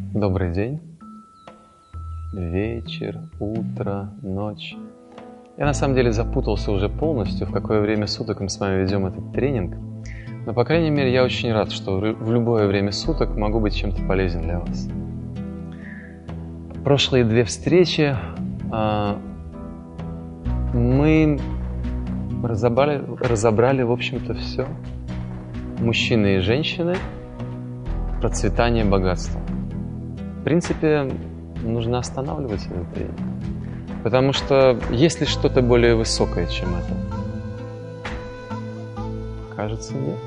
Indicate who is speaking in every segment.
Speaker 1: Добрый день, вечер, утро, ночь. Я на самом деле запутался уже полностью, в какое время суток мы с вами ведем этот тренинг. Но, по крайней мере, я очень рад, что в любое время суток могу быть чем-то полезен для вас. Прошлые 2 встречи мы разобрали, в общем-то, все. Мужчины и женщины, процветание, богатство. В принципе, нужно останавливать этот тренинг. Потому что есть ли что-то более высокое, чем это? Кажется, нет.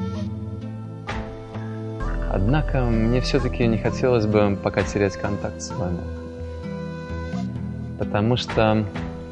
Speaker 1: Однако мне все-таки не хотелось бы пока терять контакт с вами. Потому что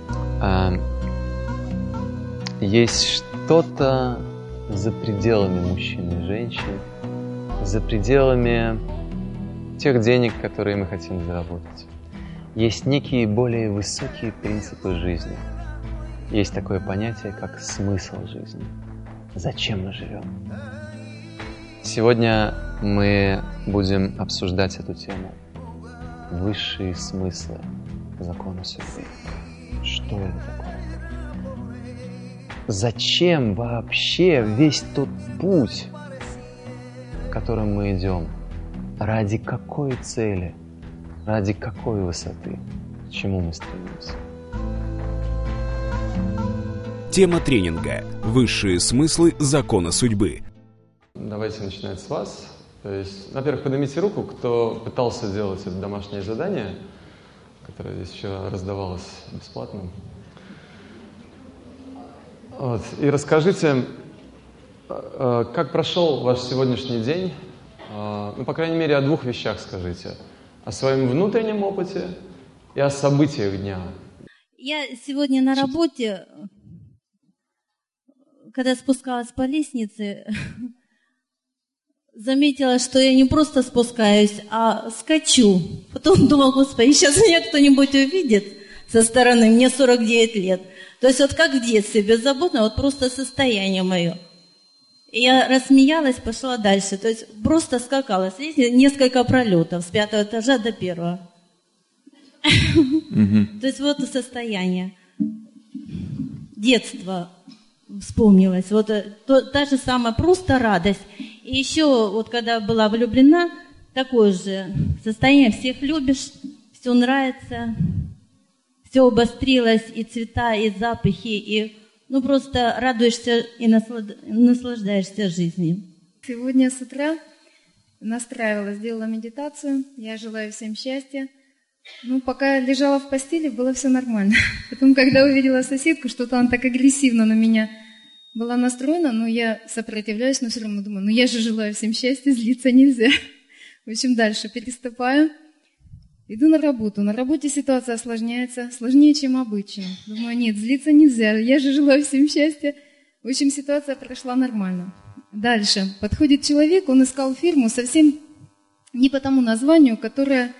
Speaker 1: есть что-то за пределами мужчин и женщин, за пределами тех денег, которые мы хотим заработать. Есть некие более высокие принципы жизни. Есть такое понятие, как смысл жизни. Зачем мы живем? Сегодня мы будем обсуждать эту тему. Высшие смыслы закона судьбы. Что это такое? Зачем вообще весь тот путь, которым мы идем? Ради какой цели? Ради какой высоты? К чему мы стремимся?
Speaker 2: Тема тренинга «Высшие смыслы закона судьбы».
Speaker 1: Давайте начинать с вас. То есть, во-первых, поднимите руку, кто пытался делать это домашнее задание, которое здесь еще раздавалось бесплатно. Вот. И расскажите, как прошел ваш сегодняшний день. Ну, по крайней мере, о 2 вещах скажите. О своем внутреннем опыте и о событиях дня.
Speaker 3: Я сегодня на работе, когда спускалась по лестнице, заметила, что я не просто спускаюсь, а скачу. Потом думала, господи, сейчас меня кто-нибудь увидит со стороны, мне 49 лет. То есть вот как в детстве, беззаботно, вот просто состояние мое. И я рассмеялась, пошла дальше. То есть просто скакала с лестницы, несколько пролетов с 5 этажа до 1. То есть вот состояние. Детство вспомнилось. Вот та же самая просто радость. И еще вот когда была влюблена, такое же состояние. Всех любишь, все нравится, все обострилось, и цвета, и запахи, и просто радуешься и наслаждаешься жизнью.
Speaker 4: Сегодня с утра настраивалась, сделала медитацию. Я желаю всем счастья. Пока лежала в постели, было все нормально. Потом, когда увидела соседку, что-то она так агрессивно на меня была настроена, но я сопротивляюсь, но все равно думаю, я же желаю всем счастья, злиться нельзя. В общем, дальше переступаю. Иду на работу. На работе ситуация осложняется, сложнее, чем обычно. Думаю, нет, злиться нельзя, я же желаю всем счастья. В общем, ситуация прошла нормально. Дальше. Подходит человек, он искал фирму совсем не по тому названию, которое,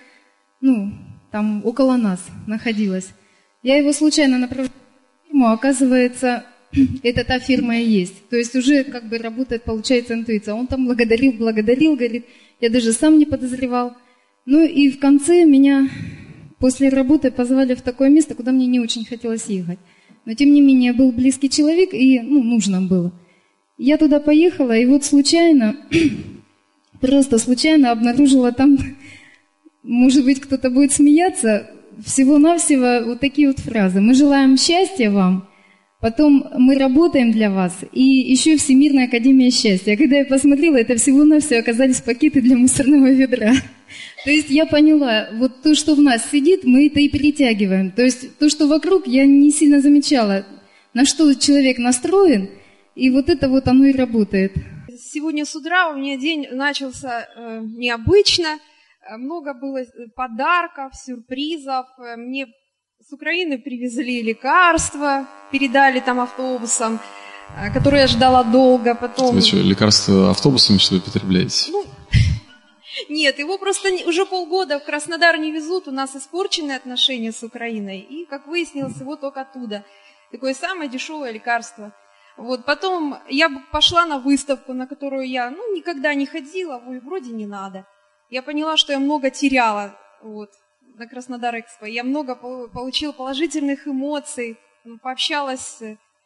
Speaker 4: там около нас находилась. Я его случайно направляю в фирму, а оказывается, это та фирма и есть. То есть уже работает, получается, интуиция. Он там благодарил, говорит, я даже сам не подозревал. И в конце меня после работы позвали в такое место, куда мне не очень хотелось ехать. Но, тем не менее, был близкий человек, и нужно было. Я туда поехала, и вот случайно, просто случайно обнаружила там, может быть, кто-то будет смеяться, всего-навсего вот такие вот фразы. Мы желаем счастья вам, потом мы работаем для вас, и еще Всемирная академия счастья. А когда я посмотрела, это всего-навсего оказались пакеты для мусорного ведра. То есть я поняла, вот то, что в нас сидит, мы это и перетягиваем. То есть то, что вокруг, я не сильно замечала, на что человек настроен, и вот это вот оно и работает.
Speaker 5: Сегодня с утра у меня день начался необычно. Много было подарков, сюрпризов. Мне с Украины привезли лекарства, передали там автобусом, которые я ждала долго. Потом...
Speaker 6: Вы что, лекарства автобусами, что ли, потребляете?
Speaker 5: Нет, его просто уже полгода в Краснодар не везут, у нас испорченные отношения с Украиной, и, как выяснилось, его только оттуда. Такое самое дешевое лекарство. Вот, потом я пошла на выставку, на которую я никогда не ходила, вроде не надо. Я поняла, что я много теряла вот, на Краснодар-Экспо. Я много получила положительных эмоций, пообщалась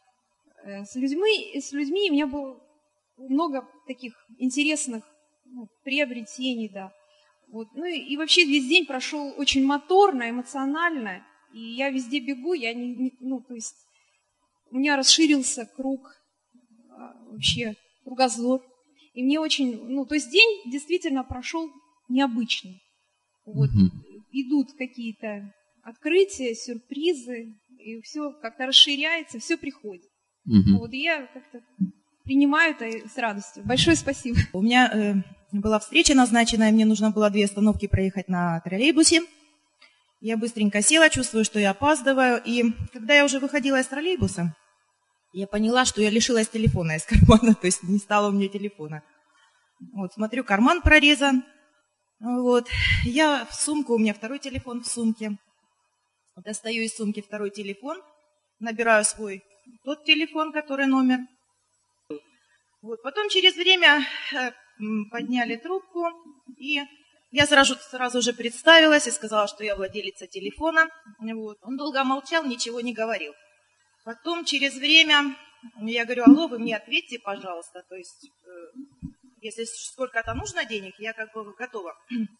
Speaker 5: с людьми, и у меня было много таких интересных приобретений, да. Вот. Ну и вообще весь день прошел очень моторно, эмоционально, и я везде бегу, то есть у меня расширился круг, вообще кругозор, и мне очень, то есть день действительно прошел необычно. Вот. Идут какие-то открытия, сюрпризы, и все как-то расширяется, все приходит. Вот, и я как-то принимаю это с радостью. Большое спасибо.
Speaker 7: У меня была встреча назначена, и мне нужно было 2 остановки проехать на троллейбусе. Я быстренько села, чувствую, что я опаздываю. И когда я уже выходила из троллейбуса, я поняла, что я лишилась телефона из кармана, то есть не стало у меня телефона. Вот, смотрю, карман прорезан. Вот, я в сумку, у меня 2-й телефон в сумке. Достаю из сумки 2-й телефон, набираю свой тот телефон, который номер. Вот, потом через время подняли трубку, и я сразу же представилась и сказала, что я владелица телефона. Вот. Он долго молчал, ничего не говорил. Потом через время я говорю: алло, вы мне ответьте, пожалуйста, то есть если сколько-то нужно денег, я как бы готова.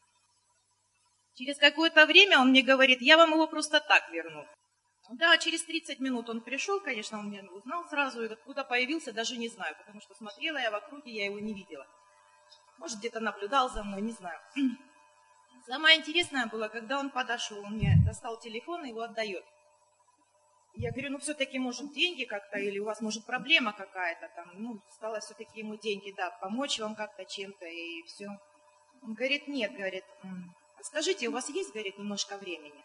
Speaker 7: Через какое-то время он мне говорит: я вам его просто так верну. Да, через 30 минут он пришел, конечно, он меня узнал сразу, и откуда появился, даже не знаю, потому что смотрела я в округе, я его не видела. Может, где-то наблюдал за мной, не знаю. Самое интересное было, когда он подошел, он мне достал телефон и его отдает. Я говорю: все-таки, может, деньги как-то, или у вас, может, проблема какая-то там, стало все-таки ему деньги, да, помочь вам как-то чем-то, и все. Он говорит: нет, говорит, скажите, у вас есть, говорит, немножко времени?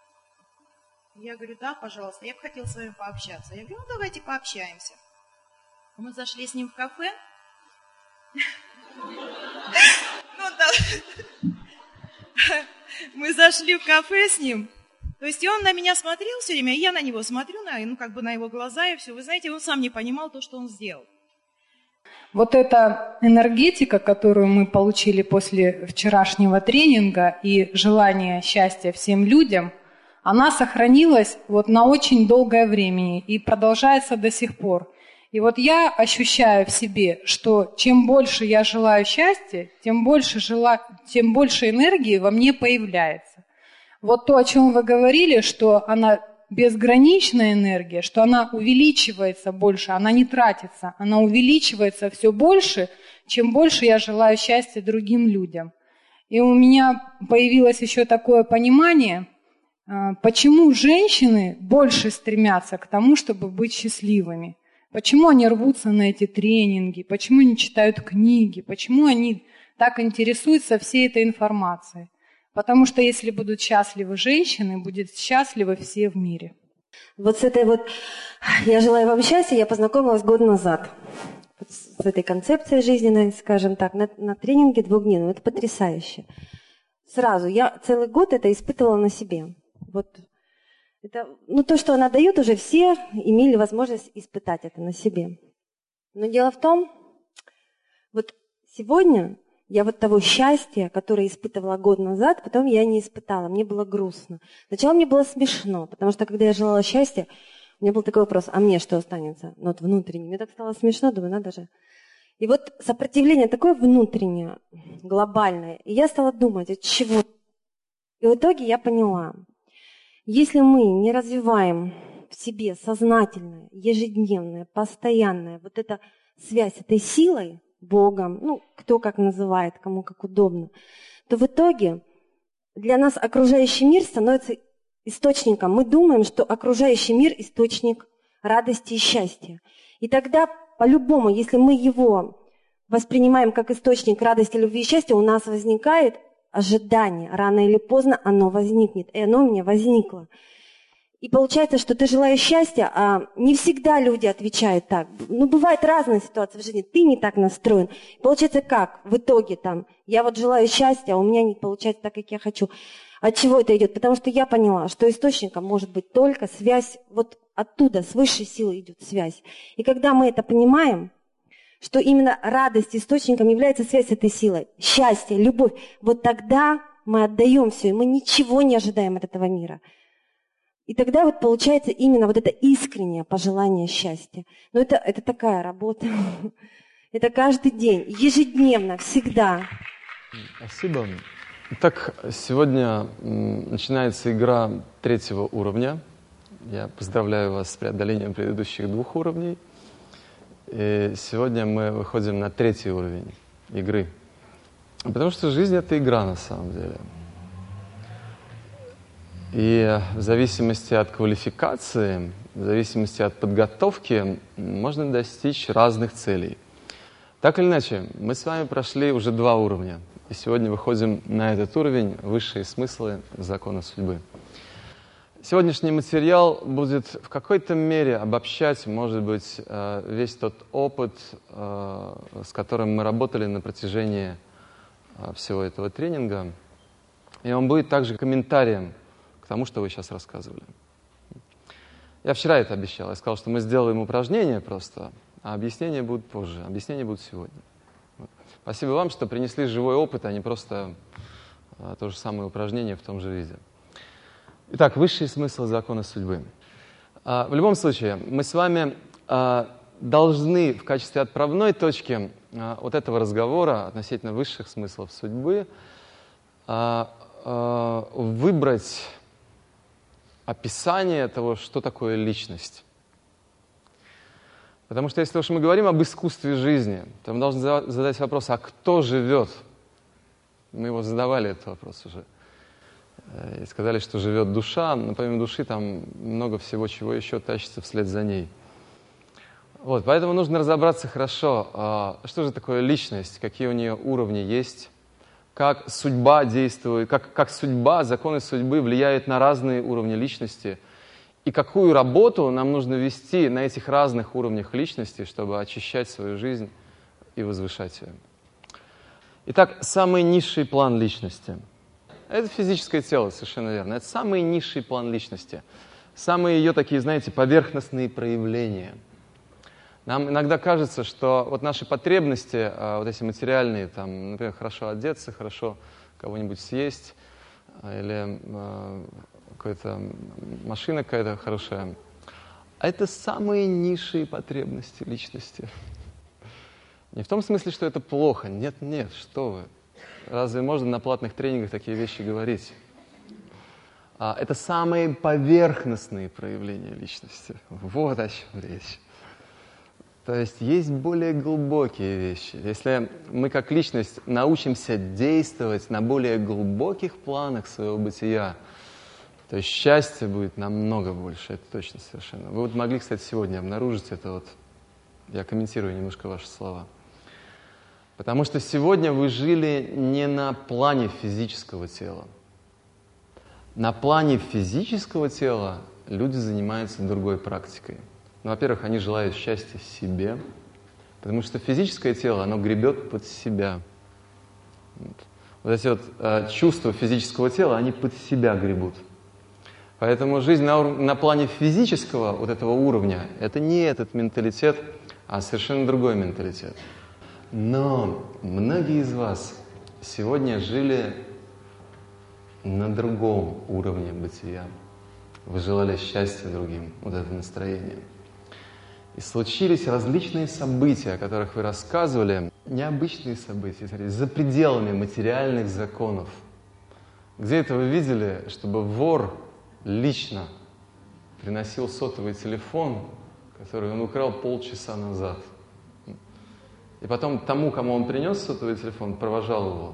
Speaker 7: Я говорю: да, пожалуйста, я бы хотела с вами пообщаться. Я говорю: давайте пообщаемся. Мы зашли с ним в кафе. Мы зашли в кафе с ним. То есть и он на меня смотрел все время, и я на него смотрю, на его глаза, и все. Вы знаете, он сам не понимал то, что он сделал.
Speaker 8: Вот эта энергетика, которую мы получили после вчерашнего тренинга, и желание счастья всем людям, она сохранилась на очень долгое время и продолжается до сих пор. И вот я ощущаю в себе, что чем больше я желаю счастья, тем больше энергии во мне появляется. Вот то, о чем вы говорили, что она безграничная энергия, что она увеличивается больше, она не тратится, она увеличивается все больше, чем больше я желаю счастья другим людям. И у меня появилось еще такое понимание, почему женщины больше стремятся к тому, чтобы быть счастливыми. Почему они рвутся на эти тренинги, почему они читают книги, почему они так интересуются всей этой информацией. Потому что если будут счастливы женщины, будут счастливы все в мире.
Speaker 9: Вот с этой «я желаю вам счастья» я познакомилась год назад. Вот с этой концепцией жизненной, скажем так, на тренинге 2-дневном. Это потрясающе. Сразу, я целый год это испытывала на себе. Это, то, что она дает, уже все имели возможность испытать это на себе. Но дело в том, сегодня я того счастья, которое испытывала год назад, потом я не испытала, мне было грустно. Сначала мне было смешно, потому что когда я желала счастья, у меня был такой вопрос: а мне что останется? Внутренне. Мне так стало смешно, думаю, надо же. И сопротивление такое внутреннее, глобальное. И я стала думать, от чего. И в итоге я поняла, если мы не развиваем в себе сознательное, ежедневное, постоянное эта связь с этой силой, Богом, кто как называет, кому как удобно, то в итоге для нас окружающий мир становится источником. Мы думаем, что окружающий мир – источник радости и счастья. И тогда, по-любому, если мы его воспринимаем как источник радости, любви и счастья, у нас возникает ожидание. Рано или поздно оно возникнет. И оно у меня возникло. И получается, что ты желаешь счастья, а не всегда люди отвечают так. Бывают разные ситуации в жизни, ты не так настроен. Получается как? В итоге я желаю счастья, а у меня не получается так, как я хочу. От чего это идет? Потому что я поняла, что источником может быть только связь, оттуда, с высшей силой идет связь. И когда мы это понимаем, что именно радость источником является связь с этой силой, счастье, любовь, вот тогда мы отдаем все, и мы ничего не ожидаем от этого мира. И тогда вот получается именно вот это искреннее пожелание счастья. Но это такая работа. Это каждый день, ежедневно, всегда.
Speaker 1: Спасибо. Итак, сегодня начинается игра 3-го уровня. Я поздравляю вас с преодолением предыдущих 2 уровней. И сегодня мы выходим на 3-й уровень игры. Потому что жизнь — это игра на самом деле. И в зависимости от квалификации, в зависимости от подготовки можно достичь разных целей. Так или иначе, мы с вами прошли уже 2 уровня. И сегодня выходим на этот уровень высшие смыслы закона судьбы. Сегодняшний материал будет в какой-то мере обобщать, может быть, весь тот опыт, с которым мы работали на протяжении всего этого тренинга. И он будет также комментарием к тому, что вы сейчас рассказывали. Я вчера это обещал. Я сказал, что мы сделаем упражнение просто, а объяснения будут позже. Объяснения будут сегодня. Спасибо вам, что принесли живой опыт, а не просто то же самое упражнение в том же виде. Итак, высшие смыслы закона судьбы. В любом случае, мы с вами должны в качестве отправной точки вот этого разговора относительно высших смыслов судьбы выбрать описание того, что такое личность. Потому что если уж мы говорим об искусстве жизни, то мы должны задать вопрос, а кто живет? Мы его задавали, этот вопрос уже. И сказали, что живет душа, но помимо души там много всего, чего еще тащится вслед за ней. Вот, поэтому нужно разобраться хорошо, что же такое личность, какие у нее уровни есть, как судьба действует, как судьба, законы судьбы влияют на разные уровни личности, и какую работу нам нужно вести на этих разных уровнях личности, чтобы очищать свою жизнь и возвышать ее. Итак, самый низший план личности. Это физическое тело, совершенно верно. Это самый низший план личности. Самые ее такие, знаете, поверхностные проявления. Нам иногда кажется, что вот наши потребности, вот эти материальные, там, например, хорошо одеться, хорошо кого-нибудь съесть, или какая-то машина какая-то хорошая, а это самые низшие потребности личности. Не в том смысле, что это плохо. Нет, что вы. Разве можно на платных тренингах такие вещи говорить? Это самые поверхностные проявления личности. Вот о чем речь. То есть более глубокие вещи. Если мы как личность научимся действовать на более глубоких планах своего бытия, то есть счастья будет намного больше, это точно совершенно. Вы вот могли, кстати, сегодня обнаружить это вот. Я комментирую немножко ваши слова. Потому что сегодня вы жили не на плане физического тела. На плане физического тела люди занимаются другой практикой. Ну, во-первых, они желают счастья себе, потому что физическое тело, оно гребет под себя. Вот эти вот чувства физического тела, они под себя гребут. Поэтому жизнь на плане физического вот этого уровня, это не этот менталитет, а совершенно другой менталитет. Но многие из вас сегодня жили на другом уровне бытия. Вы желали счастья другим, вот это настроение. И случились различные события, о которых вы рассказывали, необычные события, за пределами материальных законов. Где это вы видели, чтобы вор лично приносил сотовый телефон, который он украл полчаса назад? И потом тому, кому он принес сотовый телефон, провожал его.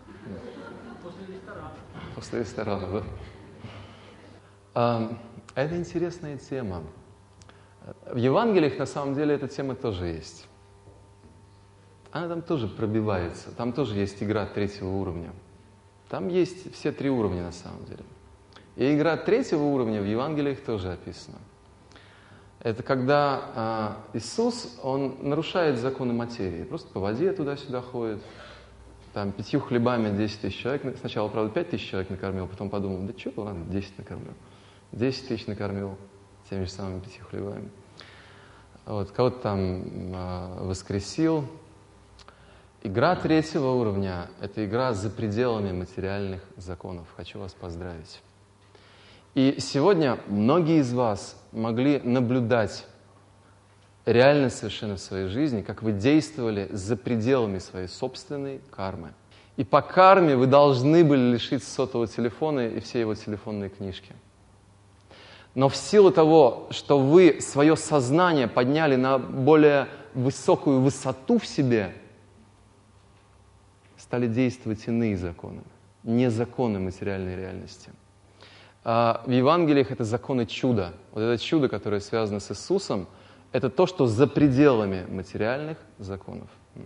Speaker 1: После ресторана, да. Это интересная тема. В Евангелиях, на самом деле, эта тема тоже есть. Она там тоже пробивается. Там тоже есть игра 3-го уровня. Там есть все 3 уровня, на самом деле. И игра 3-го уровня в Евангелиях тоже описана. Это когда Иисус, Он нарушает законы материи. Просто по воде туда-сюда ходит. Там 5 хлебами 10 тысяч человек. Сначала, правда, 5 тысяч человек накормил, потом подумал, да что, ладно, 10 накормил. 10 тысяч накормил теми же самыми 5 хлебами. Вот, кого-то там воскресил. Игра третьего уровня – это игра за пределами материальных законов. Хочу вас поздравить. И сегодня многие из вас могли наблюдать реально совершенно в своей жизни, как вы действовали за пределами своей собственной кармы. И по карме вы должны были лишиться сотового телефона и все его телефонные книжки. Но в силу того, что вы свое сознание подняли на более высокую высоту в себе, стали действовать иные законы, не законы материальной реальности. В Евангелиях это законы чуда. Вот это чудо, которое связано с Иисусом, это то, что за пределами материальных законов.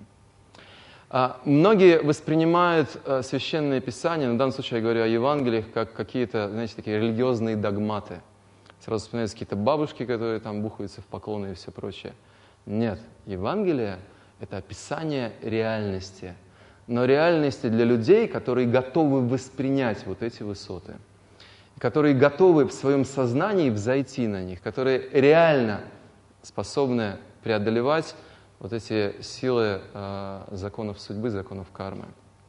Speaker 1: Многие воспринимают Священное Писание, в данном случае я говорю о Евангелиях, как какие-то, знаете, такие религиозные догматы. Сразу вспоминаются какие-то бабушки, которые там бухаются в поклоны и все прочее. Нет, Евангелие – это описание реальности. Но реальности для людей, которые готовы воспринять вот эти высоты. Которые готовы в своем сознании взойти на них. Которые реально способны преодолевать вот эти силы законов судьбы, законов кармы.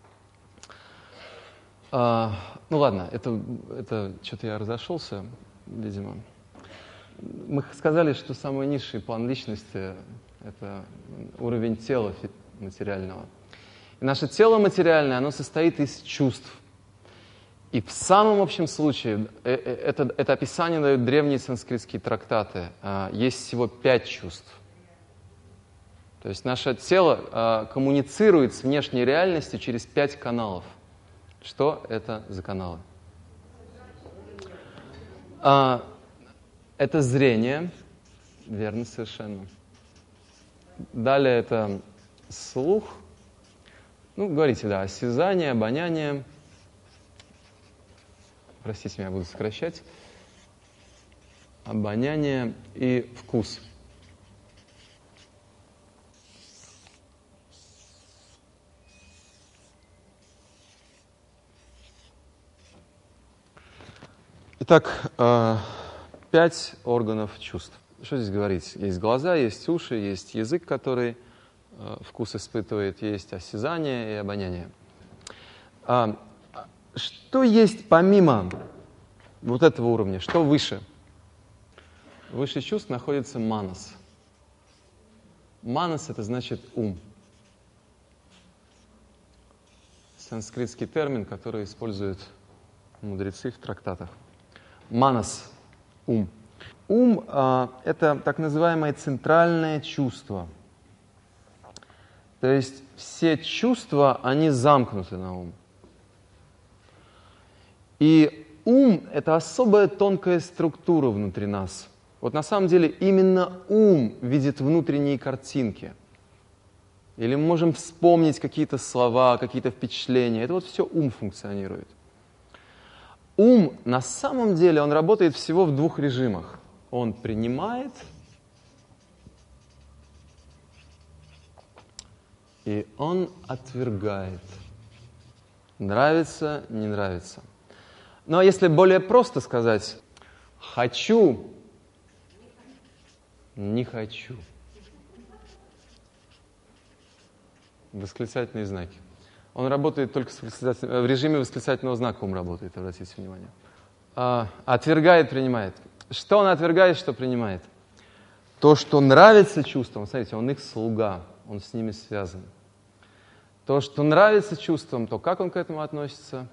Speaker 1: Ну ладно, это что-то я разошелся, видимо. Мы сказали, что самый низший план личности – это уровень тела материального. И наше тело материальное, оно состоит из чувств. И в самом общем случае, это описание дают древние санскритские трактаты. Есть всего 5 чувств. То есть наше тело коммуницирует с внешней реальностью через 5 каналов. Что это за каналы? Это зрение, верно совершенно. Далее это слух, говорите, да, осязание, обоняние. Простите меня, буду сокращать. Обоняние и вкус. Итак, 5 органов чувств. Что здесь говорить? Есть глаза, есть уши, есть язык, который вкус испытывает, есть осязание и обоняние. Что есть помимо вот этого уровня? Что выше? Выше чувств находится манас. Манас – это значит ум. Санскритский термин, который используют мудрецы в трактатах. Манас – ум. Ум – это так называемое центральное чувство. То есть все чувства, они замкнуты на ум. И ум – это особая тонкая структура внутри нас. Вот на самом деле именно ум видит внутренние картинки. Или мы можем вспомнить какие-то слова, какие-то впечатления. Это вот все ум функционирует. Ум на самом деле, он работает всего в 2 режимах. Он принимает и он отвергает. Нравится, не нравится. Но если более просто сказать, хочу, не хочу. Восклицательные знаки. Он работает только в режиме восклицательного знака, ум работает, обратите внимание. Отвергает, принимает. Что он отвергает, что принимает? То, что нравится чувствам, смотрите, он их слуга, он с ними связан. То, что нравится чувствам, то как он к этому относится?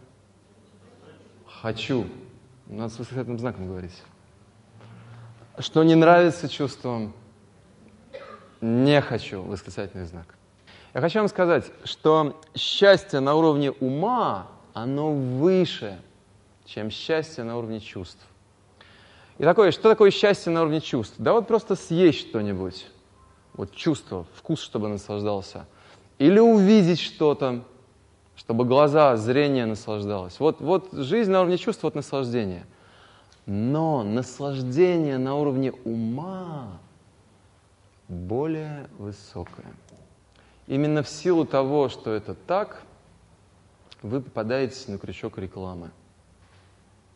Speaker 1: Хочу. Надо с восклицательным знаком говорить. Что не нравится чувствам? Не хочу. Восклицательный знак. Я хочу вам сказать, что счастье на уровне ума, оно выше, чем счастье на уровне чувств. И что такое счастье на уровне чувств? Да вот просто съесть что-нибудь. Вот чувство, вкус, чтобы наслаждался. Или увидеть что-то, чтобы глаза, зрение наслаждалось. Вот жизнь на уровне чувств, вот наслаждение. Но наслаждение на уровне ума более высокое. Именно в силу того, что это так, вы попадаете на крючок рекламы.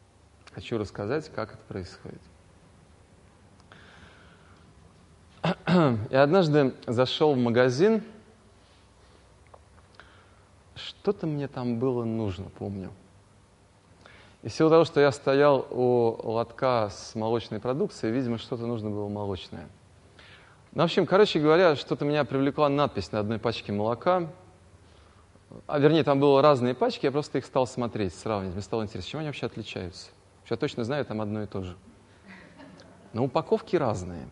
Speaker 1: Хочу рассказать, как это происходит. Я однажды зашел в магазин, что-то мне там было нужно, помню. И в силу того, что я стоял у лотка с молочной продукцией, видимо, что-то нужно было молочное. Ну, в общем, короче говоря, что-то меня привлекла надпись на одной пачке молока. Вернее, там было разные пачки, я просто их стал смотреть, сравнивать. Мне стало интересно, чем они вообще отличаются. Я точно знаю, там одно и то же. Но упаковки разные.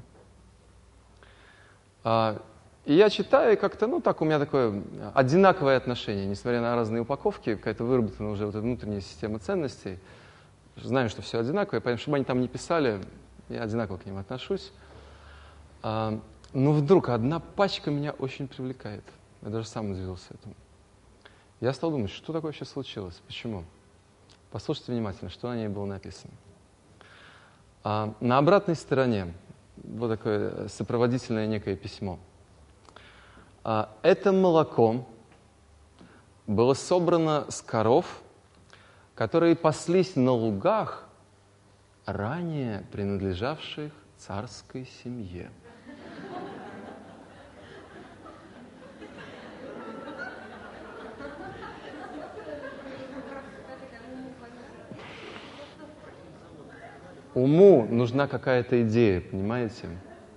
Speaker 1: И я читаю, и как-то, так у меня такое одинаковое отношение, несмотря на разные упаковки, какая-то выработана уже вот эта внутренняя система ценностей. Знаю, что все одинаковое, поэтому, чтобы они там не писали, я одинаково к ним отношусь. Но вдруг одна пачка меня очень привлекает. Я даже сам удивился этому. Я стал думать, что такое вообще случилось, почему? Послушайте внимательно, что на ней было написано. На обратной стороне вот такое сопроводительное некое письмо. Это молоко было собрано с коров, которые паслись на лугах, ранее принадлежавших царской семье. Уму нужна какая-то идея, понимаете?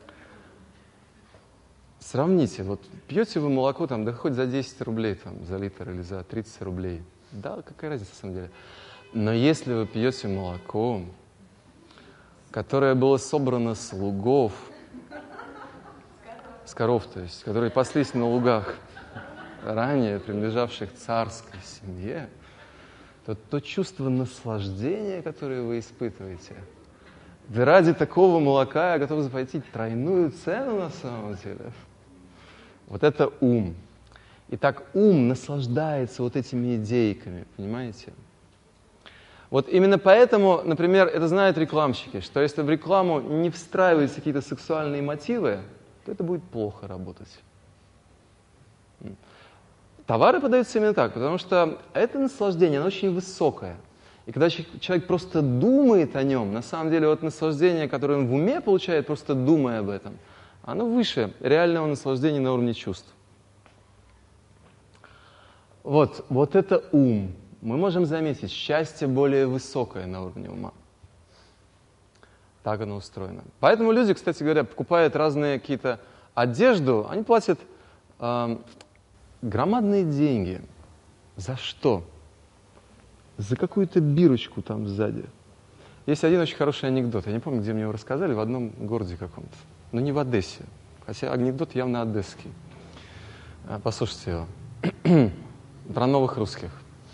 Speaker 1: Сравните, вот пьете вы молоко, там, да хоть за 10 рублей там, за литр или за 30 рублей. Да, какая разница на самом деле. Но если вы пьете молоко, которое было собрано с лугов, с коров, то есть, которые паслись на лугах, ранее принадлежавших царской семье, то чувство наслаждения, которое вы испытываете, да ради такого молока я готов заплатить тройную цену на самом деле. Вот это ум. Итак, ум наслаждается вот этими идейками, понимаете? Вот именно поэтому, например, это знают рекламщики, что если в рекламу не встраиваются какие-то сексуальные мотивы, то это будет плохо работать. Товары подаются именно так, потому что это наслаждение, оно очень высокое. И когда человек просто думает о нем, на самом деле вот наслаждение, которое он в уме получает, просто думая об этом, оно выше реального наслаждения на уровне чувств. Вот это ум. Мы можем заметить, счастье более высокое на уровне ума. Так оно устроено. Поэтому люди, кстати говоря, покупают разные какие-то одежду, они платят громадные деньги. За что? За какую-то бирочку там сзади. Есть один очень хороший анекдот. Я не помню, где мне его рассказали, в одном городе каком-то. Но не в Одессе. Хотя анекдот явно одесский. Послушайте его. Про новых русских.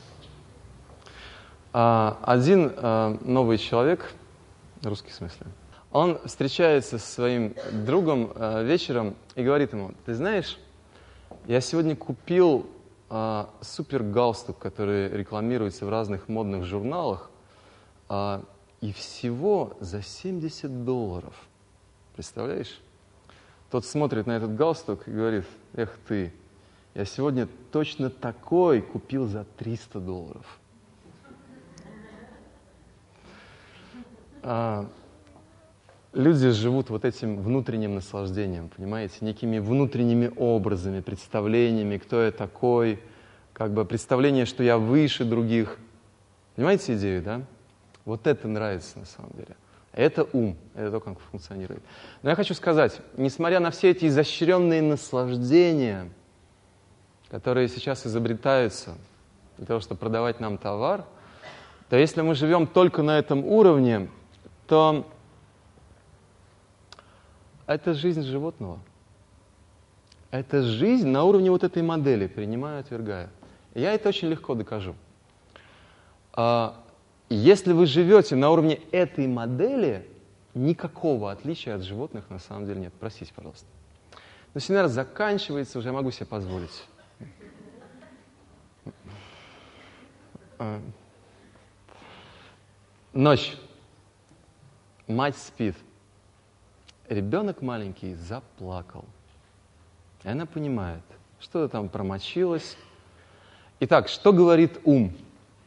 Speaker 1: Один новый человек, русский в смысле, он встречается со своим другом вечером и говорит ему: ты знаешь, я сегодня купил супер галстук, который рекламируется в разных модных журналах, и всего за $70. Представляешь? Тот смотрит на этот галстук и говорит: эх ты, я сегодня точно такой купил за $300. Люди живут вот этим внутренним наслаждением, понимаете, некими внутренними образами, представлениями, кто я такой, как бы представление, что я выше других. Понимаете идею, да? Вот это нравится на самом деле. Это ум, это то, как функционирует. Но я хочу сказать, несмотря на все эти изощренные наслаждения, которые сейчас изобретаются для того, чтобы продавать нам товар, то если мы живем только на этом уровне, то это жизнь животного. Это жизнь на уровне вот этой модели, принимаю, отвергаю. И я это очень легко докажу. Если вы живете на уровне этой модели, никакого отличия от животных на самом деле нет. Простите, пожалуйста. Но семинар заканчивается, уже я могу себе позволить. Ночь. Мать спит. Ребенок маленький заплакал. И она понимает, что-то там промочилось. Итак, что говорит ум?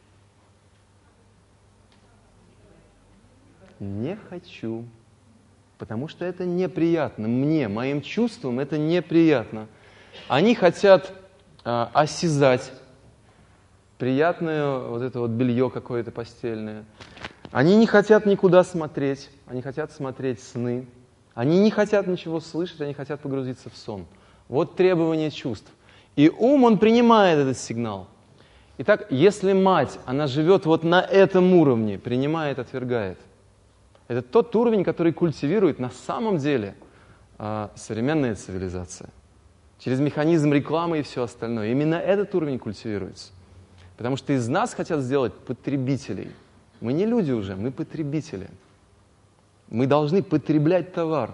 Speaker 1: Не хочу. Потому что это неприятно мне, моим чувствам это неприятно. Они хотят осязать приятное вот это вот белье какое-то постельное. Они не хотят никуда смотреть, они хотят смотреть сны. Они не хотят ничего слышать, они хотят погрузиться в сон. Вот требование чувств. И ум, он принимает этот сигнал. Итак, если мать, она живет вот на этом уровне, принимает, отвергает, это тот уровень, который культивирует на самом деле современная цивилизация. Через механизм рекламы и все остальное. Именно этот уровень культивируется. Потому что из нас хотят сделать потребителей. Мы не люди уже, мы потребители. Мы должны потреблять товар.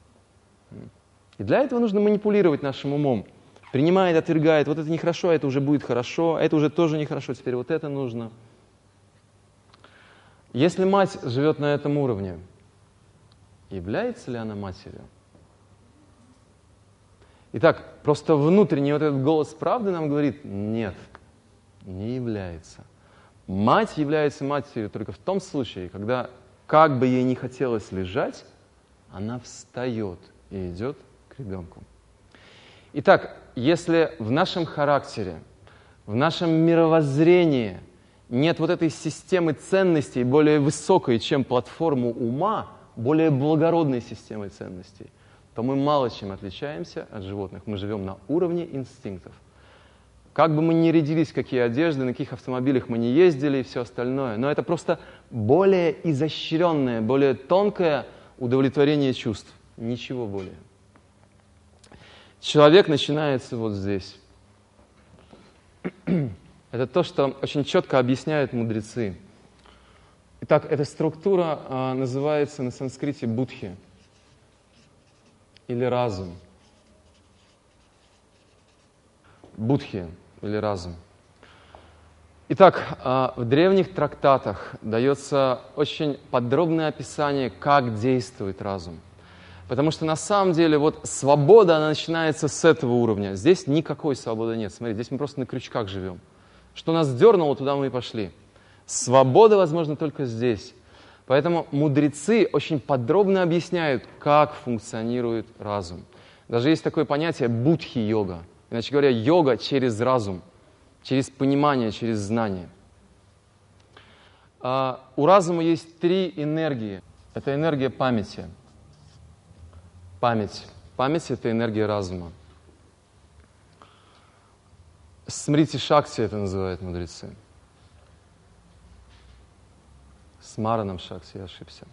Speaker 1: И для этого нужно манипулировать нашим умом. Принимает, отвергает, вот это нехорошо, а это уже будет хорошо, а это уже тоже нехорошо, теперь вот это нужно. Если мать живет на этом уровне, является ли она матерью? Итак, просто внутренний вот этот голос правды нам говорит: нет, не является. Мать является матерью только в том случае, когда, как бы ей не хотелось лежать, она встает и идет к ребенку. Итак, если в нашем характере, в нашем мировоззрении нет вот этой системы ценностей более высокой, чем платформу ума, более благородной системой ценностей, то мы мало чем отличаемся от животных. Мы живем на уровне инстинктов. Как бы мы ни рядились, какие одежды, на каких автомобилях мы не ездили и все остальное, но это просто более изощренное, более тонкое удовлетворение чувств. Ничего более. Человек начинается вот здесь. Это то, что очень четко объясняют мудрецы. Итак, эта структура называется на санскрите будхи или разум. Будхи или разум. Итак, в древних трактатах дается очень подробное описание, как действует разум. Потому что на самом деле вот свобода, она начинается с этого уровня. Здесь никакой свободы нет. Смотрите, здесь мы просто на крючках живем. Что нас дернуло, туда мы и пошли. Свобода возможна только здесь. Поэтому мудрецы очень подробно объясняют, как функционирует разум. Даже есть такое понятие будхи-йога. Иначе говоря, йога через разум, через понимание, через знание. У разума есть 3 энергии. Это энергия памяти. Память. Память — это энергия разума. Смрити шакти это называют мудрецы. Смаранам шакти, я ошибся.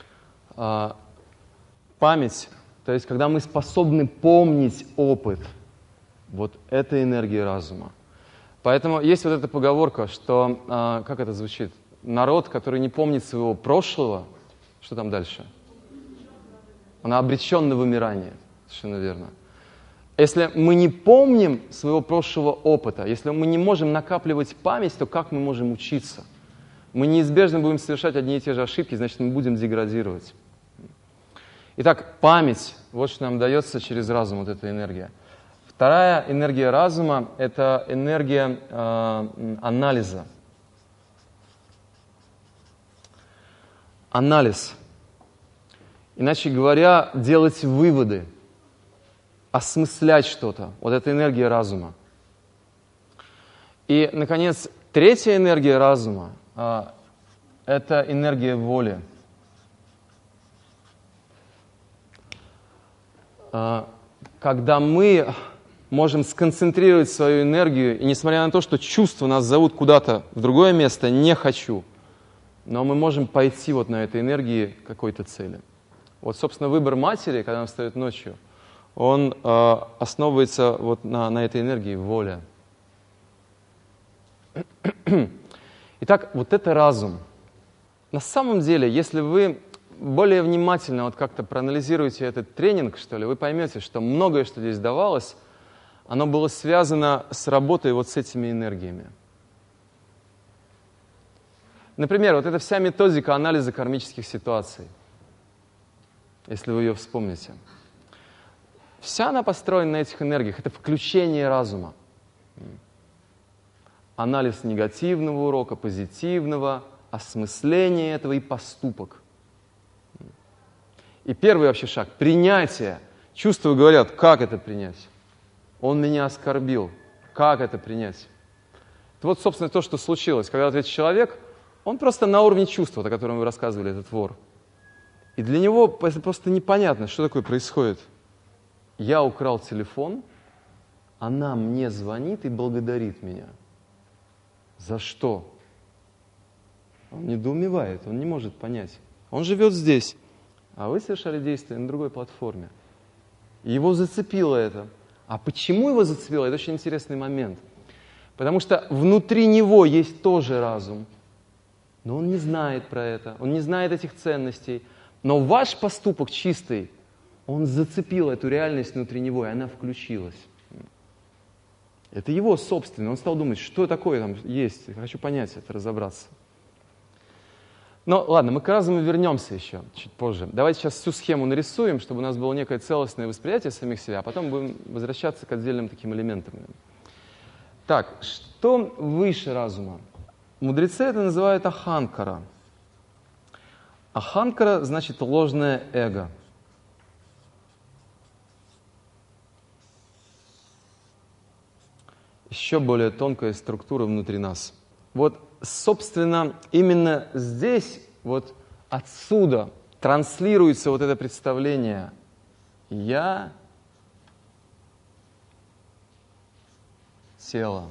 Speaker 1: Память, то есть когда мы способны помнить опыт, вот это энергия разума. Поэтому есть вот эта поговорка, что, как это звучит, народ, который не помнит своего прошлого, что там дальше? Он обречен на вымирание. Совершенно верно. Если мы не помним своего прошлого опыта, если мы не можем накапливать память, то как мы можем учиться? Мы неизбежно будем совершать одни и те же ошибки, значит, мы будем деградировать. Итак, память, вот что нам дается через разум, вот эта энергия. Вторая энергия разума – это энергия анализа. Анализ. Иначе говоря, делать выводы, осмыслять что-то. Вот это энергия разума. И, наконец, третья энергия разума – это энергия воли. Когда мы можем сконцентрировать свою энергию, и несмотря на то, что чувства нас зовут куда-то в другое место, не хочу, но мы можем пойти вот на этой энергии к какой-то цели. Вот, собственно, выбор матери, когда она встает ночью, он основывается вот на этой энергии воля. Итак, вот это разум. На самом деле, если вы более внимательно вот как-то проанализируете этот тренинг, что ли, вы поймете, что многое, что здесь давалось, оно было связано с работой вот с этими энергиями. Например, вот эта вся методика анализа кармических ситуаций, если вы ее вспомните. Вся она построена на этих энергиях. Это включение разума. Анализ негативного урока, позитивного, осмысление этого и поступок. И первый вообще шаг – принятие. Чувства говорят, как это принять? Он меня оскорбил. Как это принять? Это вот, собственно, то, что случилось. Когда этот человек, он просто на уровне чувства, о котором вы рассказывали, этот вор. И для него это просто непонятно, что такое происходит. Я украл телефон, она мне звонит и благодарит меня. За что? Он недоумевает, он не может понять. Он живет здесь, а вы совершали действие на другой платформе. И его зацепило это. А почему его зацепило? Это очень интересный момент. Потому что внутри него есть тоже разум. Но он не знает про это, он не знает этих ценностей. Но ваш поступок чистый, он зацепил эту реальность внутри него, и она включилась. Это его собственное. Он стал думать, что такое там есть. Я хочу понять это, разобраться. Ну, ладно, мы к разуму вернемся еще чуть позже. Давайте сейчас всю схему нарисуем, чтобы у нас было некое целостное восприятие самих себя, а потом будем возвращаться к отдельным таким элементам. Так, что выше разума? Мудрецы это называют аханкара. Аханкара значит ложное эго. Еще более тонкая структура внутри нас. Вот, собственно, именно здесь, вот отсюда транслируется вот это представление «я» тело.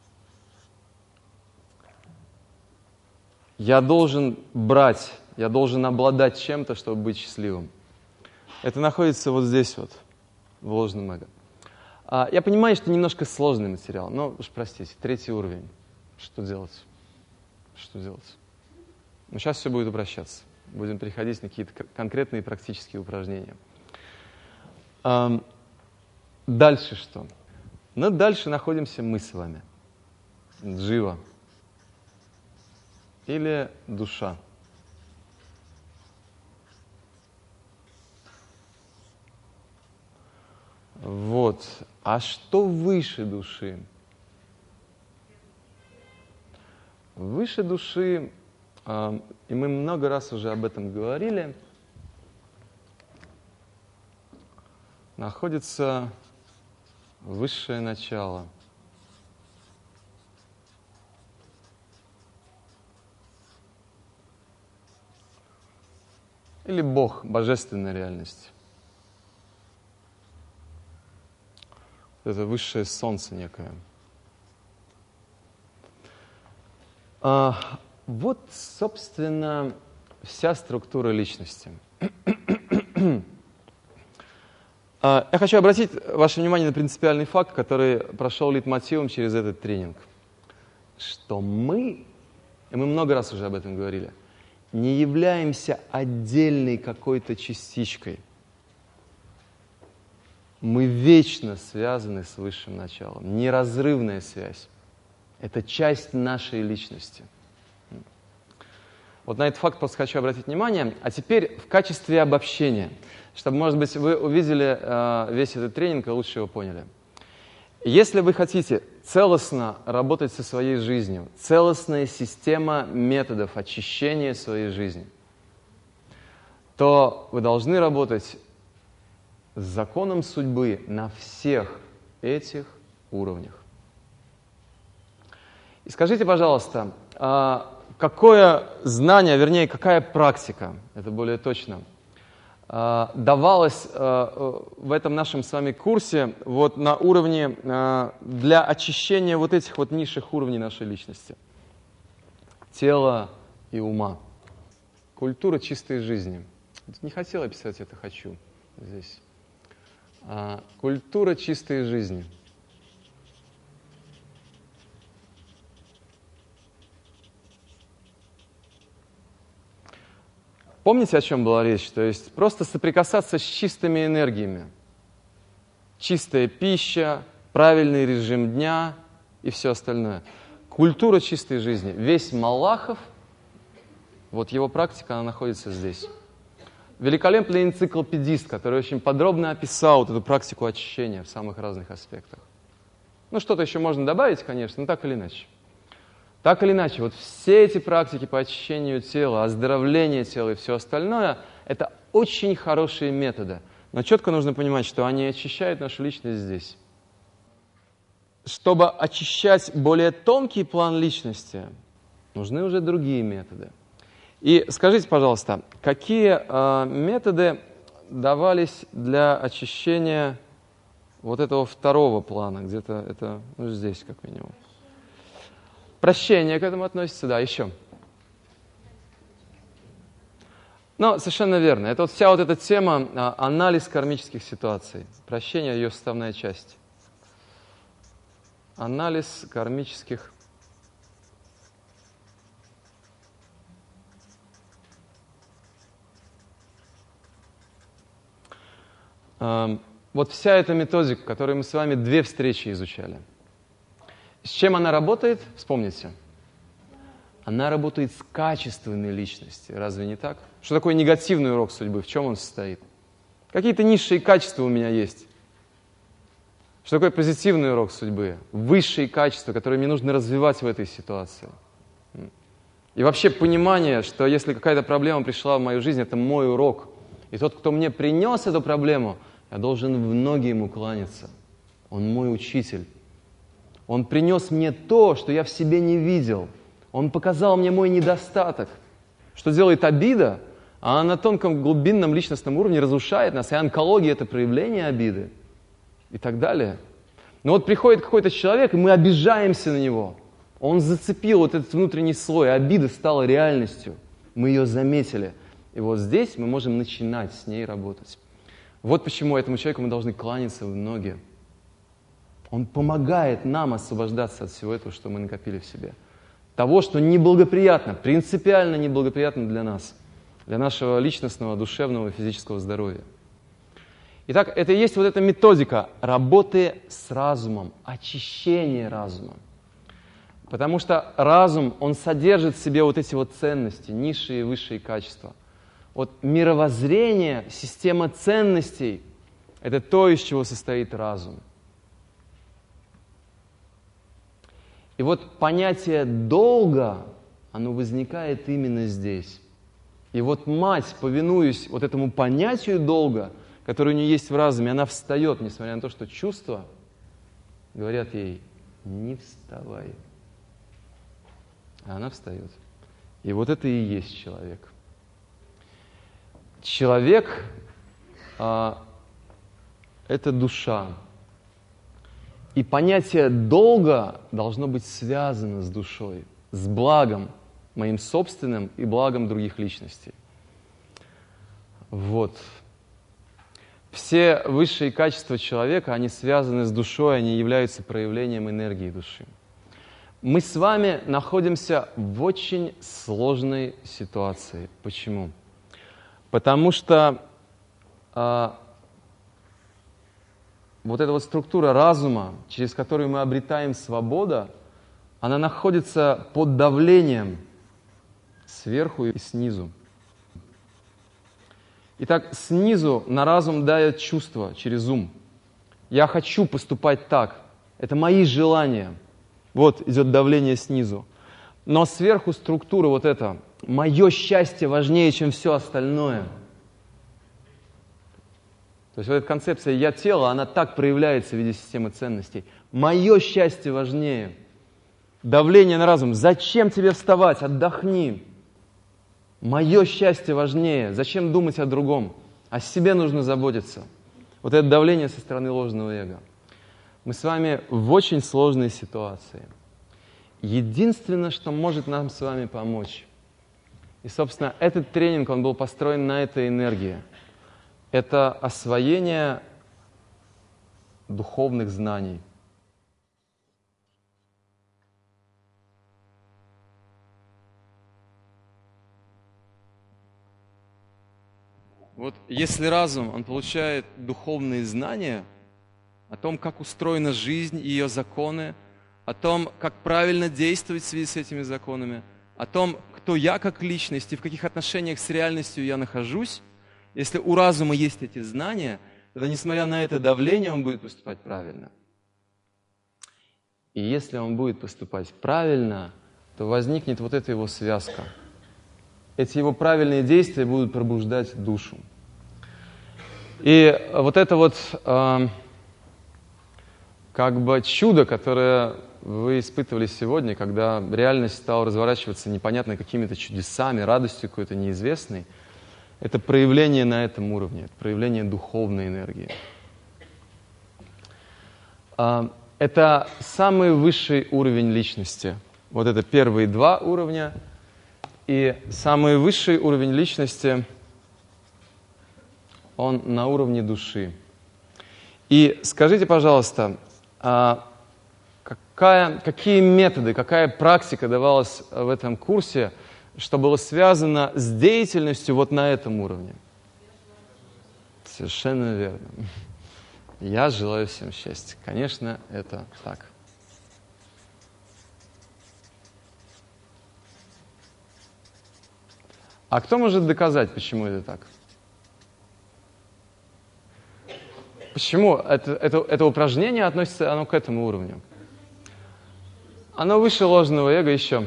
Speaker 1: Я должен брать, я должен обладать чем-то, чтобы быть счастливым. Это находится вот здесь вот, в ложном эго. Я понимаю, что немножко сложный материал, но уж простите, 3-й уровень. Что делать? Что делать? Ну, сейчас все будет упрощаться. Будем переходить на какие-то конкретные практические упражнения. Дальше что? Ну, дальше находимся мы с вами. Джива. Или душа. Вот. А что выше души? Выше души, и мы много раз уже об этом говорили, находится высшее начало. Или Бог, божественная реальность. Это высшее солнце некое. Вот, собственно, вся структура личности. Я хочу обратить ваше внимание на принципиальный факт, который прошел лейтмотивом через этот тренинг. Что мы, и мы много раз уже об этом говорили, не являемся отдельной какой-то частичкой. Мы вечно связаны с высшим началом. Неразрывная связь. Это часть нашей личности. Вот на этот факт просто хочу обратить внимание. А теперь в качестве обобщения, чтобы, может быть, вы увидели весь этот тренинг и лучше его поняли. Если вы хотите целостно работать со своей жизнью, целостная система методов очищения своей жизни, то вы должны работать с законом судьбы на всех этих уровнях. И скажите, пожалуйста, какое знание, вернее, какая практика, это более точно, давалась в этом нашем с вами курсе вот на уровне для очищения вот этих вот низших уровней нашей личности? Тела и ума. Культура чистой жизни. Не хотел описать это, хочу здесь. Культура чистой жизни. Помните, о чем была речь? То есть просто соприкасаться с чистыми энергиями. Чистая пища, правильный режим дня и все остальное. Культура чистой жизни. Весь Малахов, вот его практика, она находится здесь. Великолепный энциклопедист, который очень подробно описал вот эту практику очищения в самых разных аспектах. Ну, что-то еще можно добавить, конечно, но так или иначе. Так или иначе, вот все эти практики по очищению тела, оздоровлению тела и все остальное, это очень хорошие методы. Но четко нужно понимать, что они очищают нашу личность здесь. Чтобы очищать более тонкий план личности, нужны уже другие методы. И скажите, пожалуйста, какие методы давались для очищения вот этого второго плана, где-то это, здесь как минимум. Прощение к этому относится, да, еще. Ну, совершенно верно. Это вот вся вот эта тема анализ кармических ситуаций. Прощение — ее составная часть. Анализ кармических вот вся эта методика, которую мы с вами 2 встречи изучали. С чем она работает? Вспомните. Она работает с качественной личностью. Разве не так? Что такое негативный урок судьбы? В чем он состоит? Какие-то низшие качества у меня есть. Что такое позитивный урок судьбы? Высшие качества, которые мне нужно развивать в этой ситуации. И вообще понимание, что если какая-то проблема пришла в мою жизнь, это мой урок. И тот, кто мне принес эту проблему, я должен в ноги ему кланяться. Он мой учитель. Он принес мне то, что я в себе не видел. Он показал мне мой недостаток. Что делает обида? А на тонком глубинном личностном уровне разрушает нас. И онкология — это проявление обиды. И так далее. Но вот приходит какой-то человек, и мы обижаемся на него. Он зацепил вот этот внутренний слой, обида стала реальностью. Мы ее заметили. И вот здесь мы можем начинать с ней работать. Вот почему этому человеку мы должны кланяться в ноги. Он помогает нам освобождаться от всего этого, что мы накопили в себе. Того, что неблагоприятно, принципиально неблагоприятно для нас, для нашего личностного, душевного и физического здоровья. Итак, это и есть вот эта методика работы с разумом, очищения разума. Потому что разум, он содержит в себе вот эти вот ценности, низшие и высшие качества. Вот мировоззрение, система ценностей – это то, из чего состоит разум. И вот понятие долга, оно возникает именно здесь. И вот мать, повинуясь вот этому понятию долга, которое у нее есть в разуме, она встает, несмотря на то, что чувства говорят ей: не вставай. А она встает. И вот это и есть человек. Человек это душа. И понятие долга должно быть связано с душой, с благом моим собственным и благом других личностей. Вот. Все высшие качества человека, они связаны с душой, они являются проявлением энергии души. Мы с вами находимся в очень сложной ситуации. Почему? Потому что вот эта вот структура разума, через которую мы обретаем свободу, она находится под давлением сверху и снизу. Итак, снизу на разум давят чувства через ум. Я хочу поступать так. Это мои желания. Вот идет давление снизу. Но сверху структура вот эта. Мое счастье важнее, чем все остальное. То есть вот эта концепция «я тело», она так проявляется в виде системы ценностей. Мое счастье важнее. Давление на разум. Зачем тебе вставать? Отдохни. Мое счастье важнее. Зачем думать о другом? О себе нужно заботиться. Вот это давление со стороны ложного эго. Мы с вами в очень сложной ситуации. Единственное, что может нам с вами помочь, и, собственно, этот тренинг, он был построен на этой энергии, это освоение духовных знаний. Вот если разум, он получает духовные знания о том, как устроена жизнь и ее законы, о том, как правильно действовать в связи с этими законами, о том, кто я как личность и в каких отношениях с реальностью я нахожусь, если у разума есть эти знания, тогда, несмотря на это давление, он будет поступать правильно. И если он будет поступать правильно, то возникнет вот эта его связка. Эти его правильные действия будут пробуждать душу. И вот это вот как бы чудо, которое вы испытывали сегодня, когда реальность стала разворачиваться непонятно какими-то чудесами, радостью какой-то неизвестной, это проявление на этом уровне, это проявление духовной энергии. Это самый высший уровень личности. Вот это первые два уровня. И самый высший уровень личности, он на уровне души. И скажите, пожалуйста, какие методы, какая практика давалась в этом курсе, что было связано с деятельностью вот на этом уровне? Совершенно верно. Я желаю всем счастья. Конечно, это так. А кто может доказать, почему это так? Почему это упражнение относится оно к этому уровню? Оно выше ложного эго еще.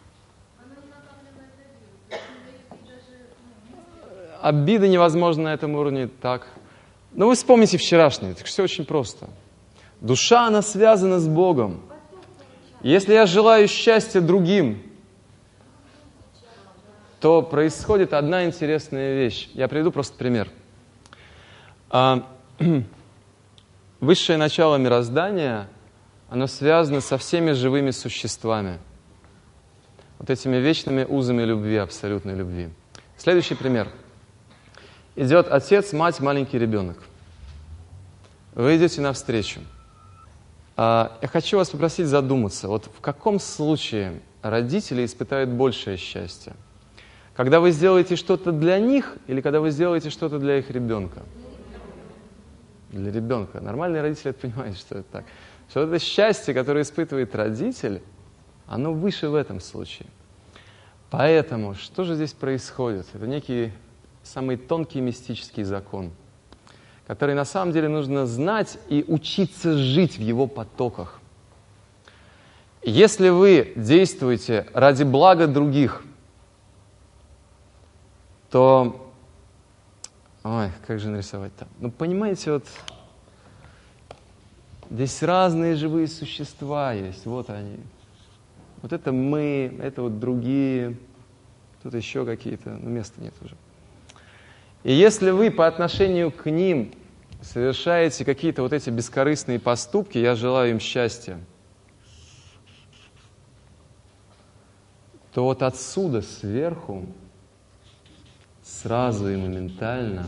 Speaker 1: Обида невозможна на этом уровне, так. Но вы вспомните вчерашнее, это все очень просто. Душа, она связана с Богом. Если я желаю счастья другим, то происходит одна интересная вещь. Я приведу просто пример. Высшее начало мироздания, оно связано со всеми живыми существами. Вот этими вечными узами любви, абсолютной любви. Следующий пример. Идет отец, мать, маленький ребенок. Вы идете навстречу. Я хочу вас попросить задуматься, вот в каком случае родители испытают большее счастье? Когда вы сделаете что-то для них или когда вы сделаете что-то для их ребенка? Для ребенка. Нормальные родители понимают, что это так. Что это счастье, которое испытывает родитель, оно выше в этом случае. Поэтому, что же здесь происходит? Это некий самый тонкий мистический закон, который на самом деле нужно знать и учиться жить в его потоках. Если вы действуете ради блага других, то... Ой, как же нарисовать-то? Ну, понимаете, вот здесь разные живые существа есть, вот они. Вот это мы, это вот другие, тут еще какие-то, но места нет уже. И если вы по отношению к ним совершаете какие-то вот эти бескорыстные поступки, я желаю им счастья, то вот отсюда, сверху, сразу и моментально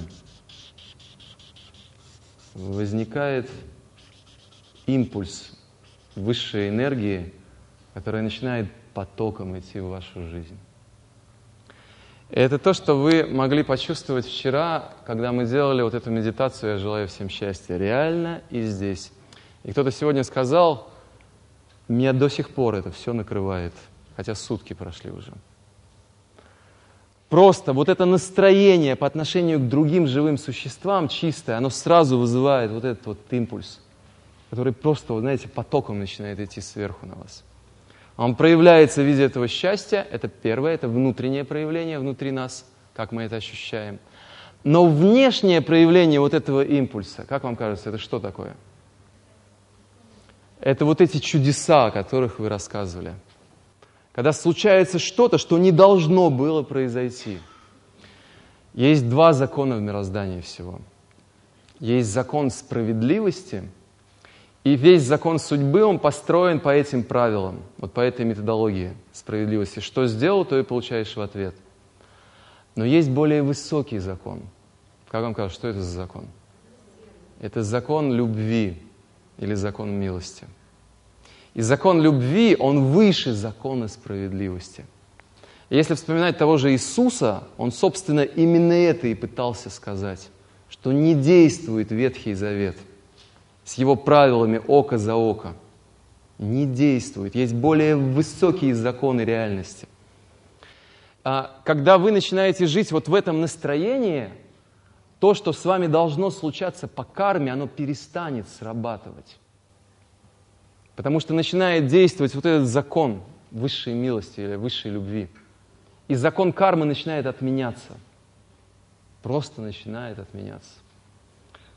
Speaker 1: возникает импульс высшей энергии, которая начинает потоком идти в вашу жизнь. И это то, что вы могли почувствовать вчера, когда мы делали вот эту медитацию «Я желаю всем счастья». Реально и здесь. И кто-то сегодня сказал, меня до сих пор это все накрывает, хотя сутки прошли уже. Просто вот это настроение по отношению к другим живым существам чистое, оно сразу вызывает вот этот вот импульс, который просто, вот, знаете, потоком начинает идти сверху на вас. Он проявляется в виде этого счастья, это первое, это внутреннее проявление внутри нас, как мы это ощущаем. Но внешнее проявление вот этого импульса, как вам кажется, это что такое? Это вот эти чудеса, о которых вы рассказывали. Когда случается что-то, что не должно было произойти. Есть два закона в мироздании всего. Есть закон справедливости, и весь закон судьбы, он построен по этим правилам, вот по этой методологии справедливости. Что сделал, то и получаешь в ответ. Но есть более высокий закон. Как вам кажется, что это за закон? Это закон любви или закон милости. И закон любви, он выше закона справедливости. И если вспоминать того же Иисуса, он, собственно, именно это и пытался сказать, что не действует Ветхий Завет с его правилами око за око. Не действует. Есть более высокие законы реальности. Когда вы начинаете жить вот в этом настроении, то, что с вами должно случаться по карме, оно перестанет срабатывать. Потому что начинает действовать вот этот закон высшей милости или высшей любви. И закон кармы начинает отменяться. Просто начинает отменяться.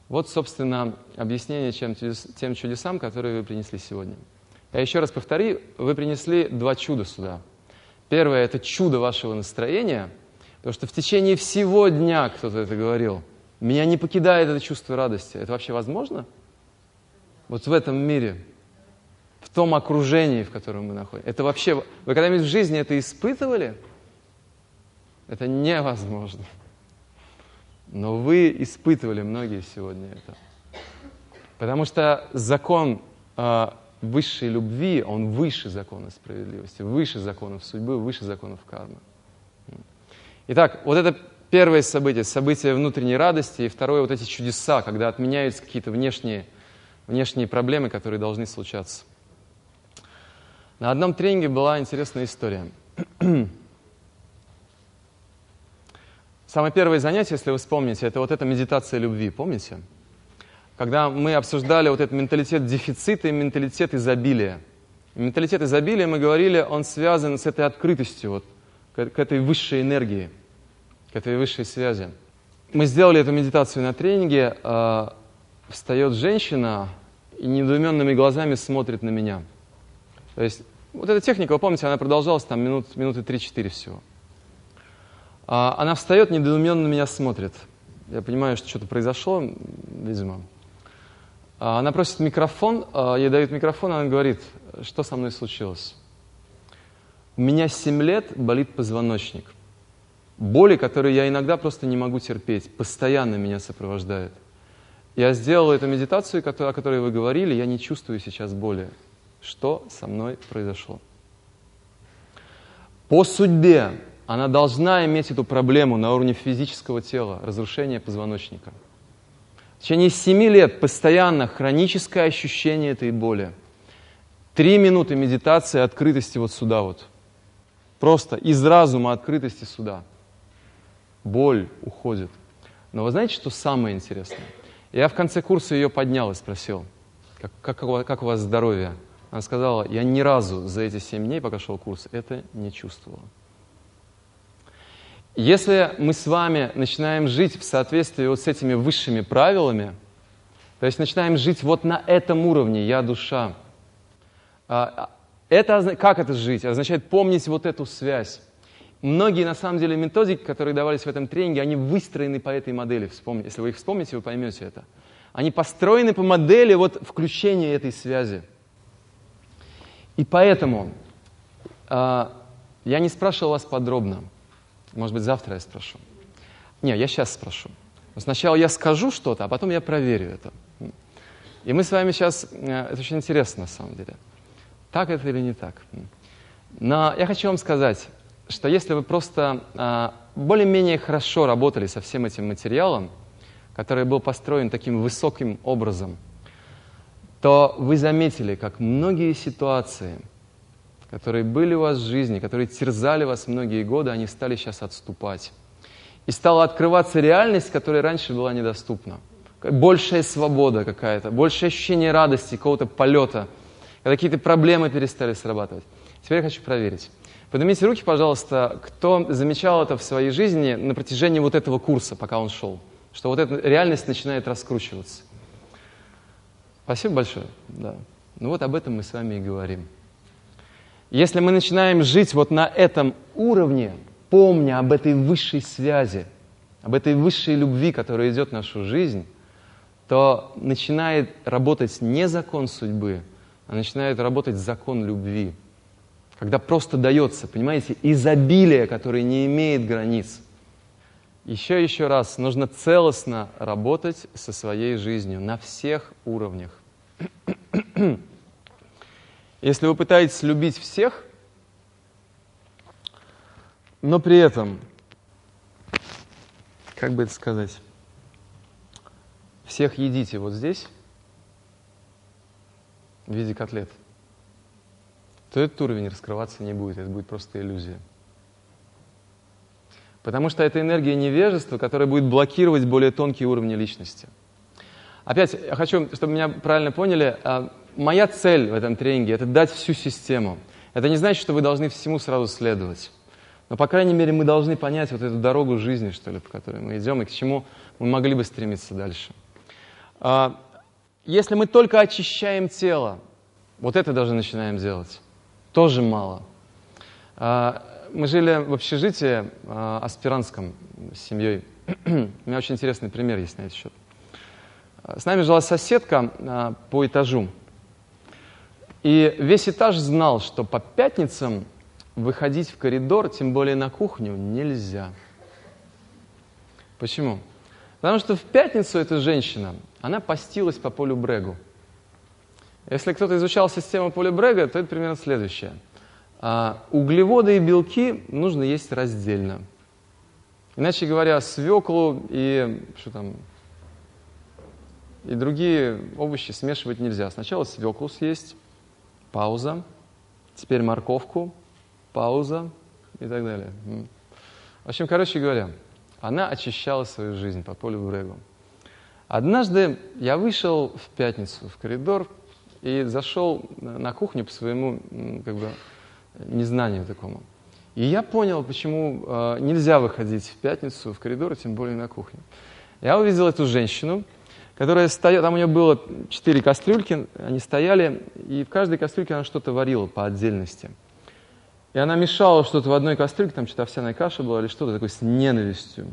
Speaker 1: Вот, собственно, объяснение тем чудесам, которые вы принесли сегодня. Я еще раз повторю, вы принесли 2 чуда сюда. Первое – это чудо вашего настроения, потому что в течение всего дня кто-то это говорил. Меня не покидает это чувство радости. Это вообще возможно? Вот в этом мире, в том окружении, в котором мы находимся. Это вообще... Вы когда-нибудь в жизни это испытывали? Это невозможно. Но вы испытывали многие сегодня это. Потому что закон высшей любви, он выше закона справедливости, выше законов судьбы, выше законов кармы. Итак, вот это первое событие внутренней радости, и второе, вот эти чудеса, когда отменяются какие-то внешние проблемы, которые должны случаться. На одном тренинге была интересная история. Самое первое занятие, если вы вспомните, это вот эта медитация любви, помните? Когда мы обсуждали вот этот менталитет дефицита и менталитет изобилия. Менталитет изобилия, мы говорили, он связан с этой открытостью, вот, к этой высшей энергии, к этой высшей связи. Мы сделали эту медитацию на тренинге, встает женщина и недоуменными глазами смотрит на меня. То есть вот эта техника, вы помните, она продолжалась там минуты 3-4 всего. Она встает, недоуменно на меня смотрит. Я понимаю, что что-то произошло, видимо. Она просит микрофон, ей дают микрофон, она говорит, что со мной случилось. У меня 7 лет болит позвоночник. Боли, которые я иногда просто не могу терпеть, постоянно меня сопровождают. Я сделал эту медитацию, о которой вы говорили, я не чувствую сейчас боли. Что со мной произошло? По судьбе она должна иметь эту проблему на уровне физического тела, разрушения позвоночника. В течение 7 лет постоянно хроническое ощущение этой боли. 3 минуты медитации открытости вот сюда вот. Просто из разума открытости сюда. Боль уходит. Но вы знаете, что самое интересное? Я в конце курса ее поднял и спросил, как у вас здоровье? Она сказала, я ни разу за эти 7 дней, пока шел курс, это не чувствовала. Если мы с вами начинаем жить в соответствии вот с этими высшими правилами, то есть начинаем жить вот на этом уровне, я душа, как это жить? Означает помнить вот эту связь. Многие, на самом деле, методики, которые давались в этом тренинге, они выстроены по этой модели. Если вы их вспомните, вы поймете это. Они построены по модели вот включения этой связи. И поэтому я не спрашивал вас подробно. Может быть, завтра я спрошу. Не, я сейчас спрошу. Но сначала я скажу что-то, а потом я проверю это. И мы с вами сейчас... Это очень интересно, на самом деле. Так это или не так? Но я хочу вам сказать, что если вы просто более-менее хорошо работали со всем этим материалом, который был построен таким высоким образом, то вы заметили, как многие ситуации, которые были у вас в жизни, которые терзали вас многие годы, они стали сейчас отступать. И стала открываться реальность, которая раньше была недоступна. Большая свобода какая-то, большее ощущение радости, какого-то полета, когда какие-то проблемы перестали срабатывать. Теперь я хочу проверить. Поднимите руки, пожалуйста, кто замечал это в своей жизни на протяжении вот этого курса, пока он шел, что вот эта реальность начинает раскручиваться. Спасибо большое. Да. Ну вот об этом мы с вами и говорим. Если мы начинаем жить вот на этом уровне, помня об этой высшей связи, об этой высшей любви, которая идет в нашу жизнь, то начинает работать не закон судьбы, а начинает работать закон любви. Когда просто дается, понимаете, изобилие, которое не имеет границ. Еще раз, нужно целостно работать со своей жизнью на всех уровнях. Если вы пытаетесь любить всех, но при этом, как бы это сказать, всех едите вот здесь, в виде котлет, то этот уровень раскрываться не будет, это будет просто иллюзия. Потому что это энергия невежества, которая будет блокировать более тонкие уровни личности. Опять, я хочу, чтобы меня правильно поняли, моя цель в этом тренинге – это дать всю систему. Это не значит, что вы должны всему сразу следовать. Но, по крайней мере, мы должны понять вот эту дорогу жизни, что ли, по которой мы идем, и к чему мы могли бы стремиться дальше. Если мы только очищаем тело, вот это даже начинаем делать, тоже мало. Мы жили в общежитии аспирантском с семьей. У меня очень интересный пример есть на этот счет. С нами жила соседка по этажу. И весь этаж знал, что по пятницам выходить в коридор, тем более на кухню, нельзя. Почему? Потому что в пятницу эта женщина, она постилась по Полю Брэгу. Если кто-то изучал систему Поля Брэга, то это примерно следующее. Углеводы и белки нужно есть раздельно. Иначе говоря, свеклу и другие овощи смешивать нельзя. Сначала свеклу съесть, пауза, теперь морковку, пауза и так далее. В общем, короче говоря, она очищала свою жизнь по Полю Брэгу. Однажды я вышел в пятницу в коридор и зашел на кухню по своему незнанию такому. И я понял, почему нельзя выходить в пятницу в коридор, тем более на кухню. Я увидел эту женщину, которая стояла, там у нее было 4 кастрюльки, они стояли, и в каждой кастрюльке она что-то варила по отдельности. И она мешала что-то в одной кастрюльке, там что-то овсяная каша была или что-то такое с ненавистью.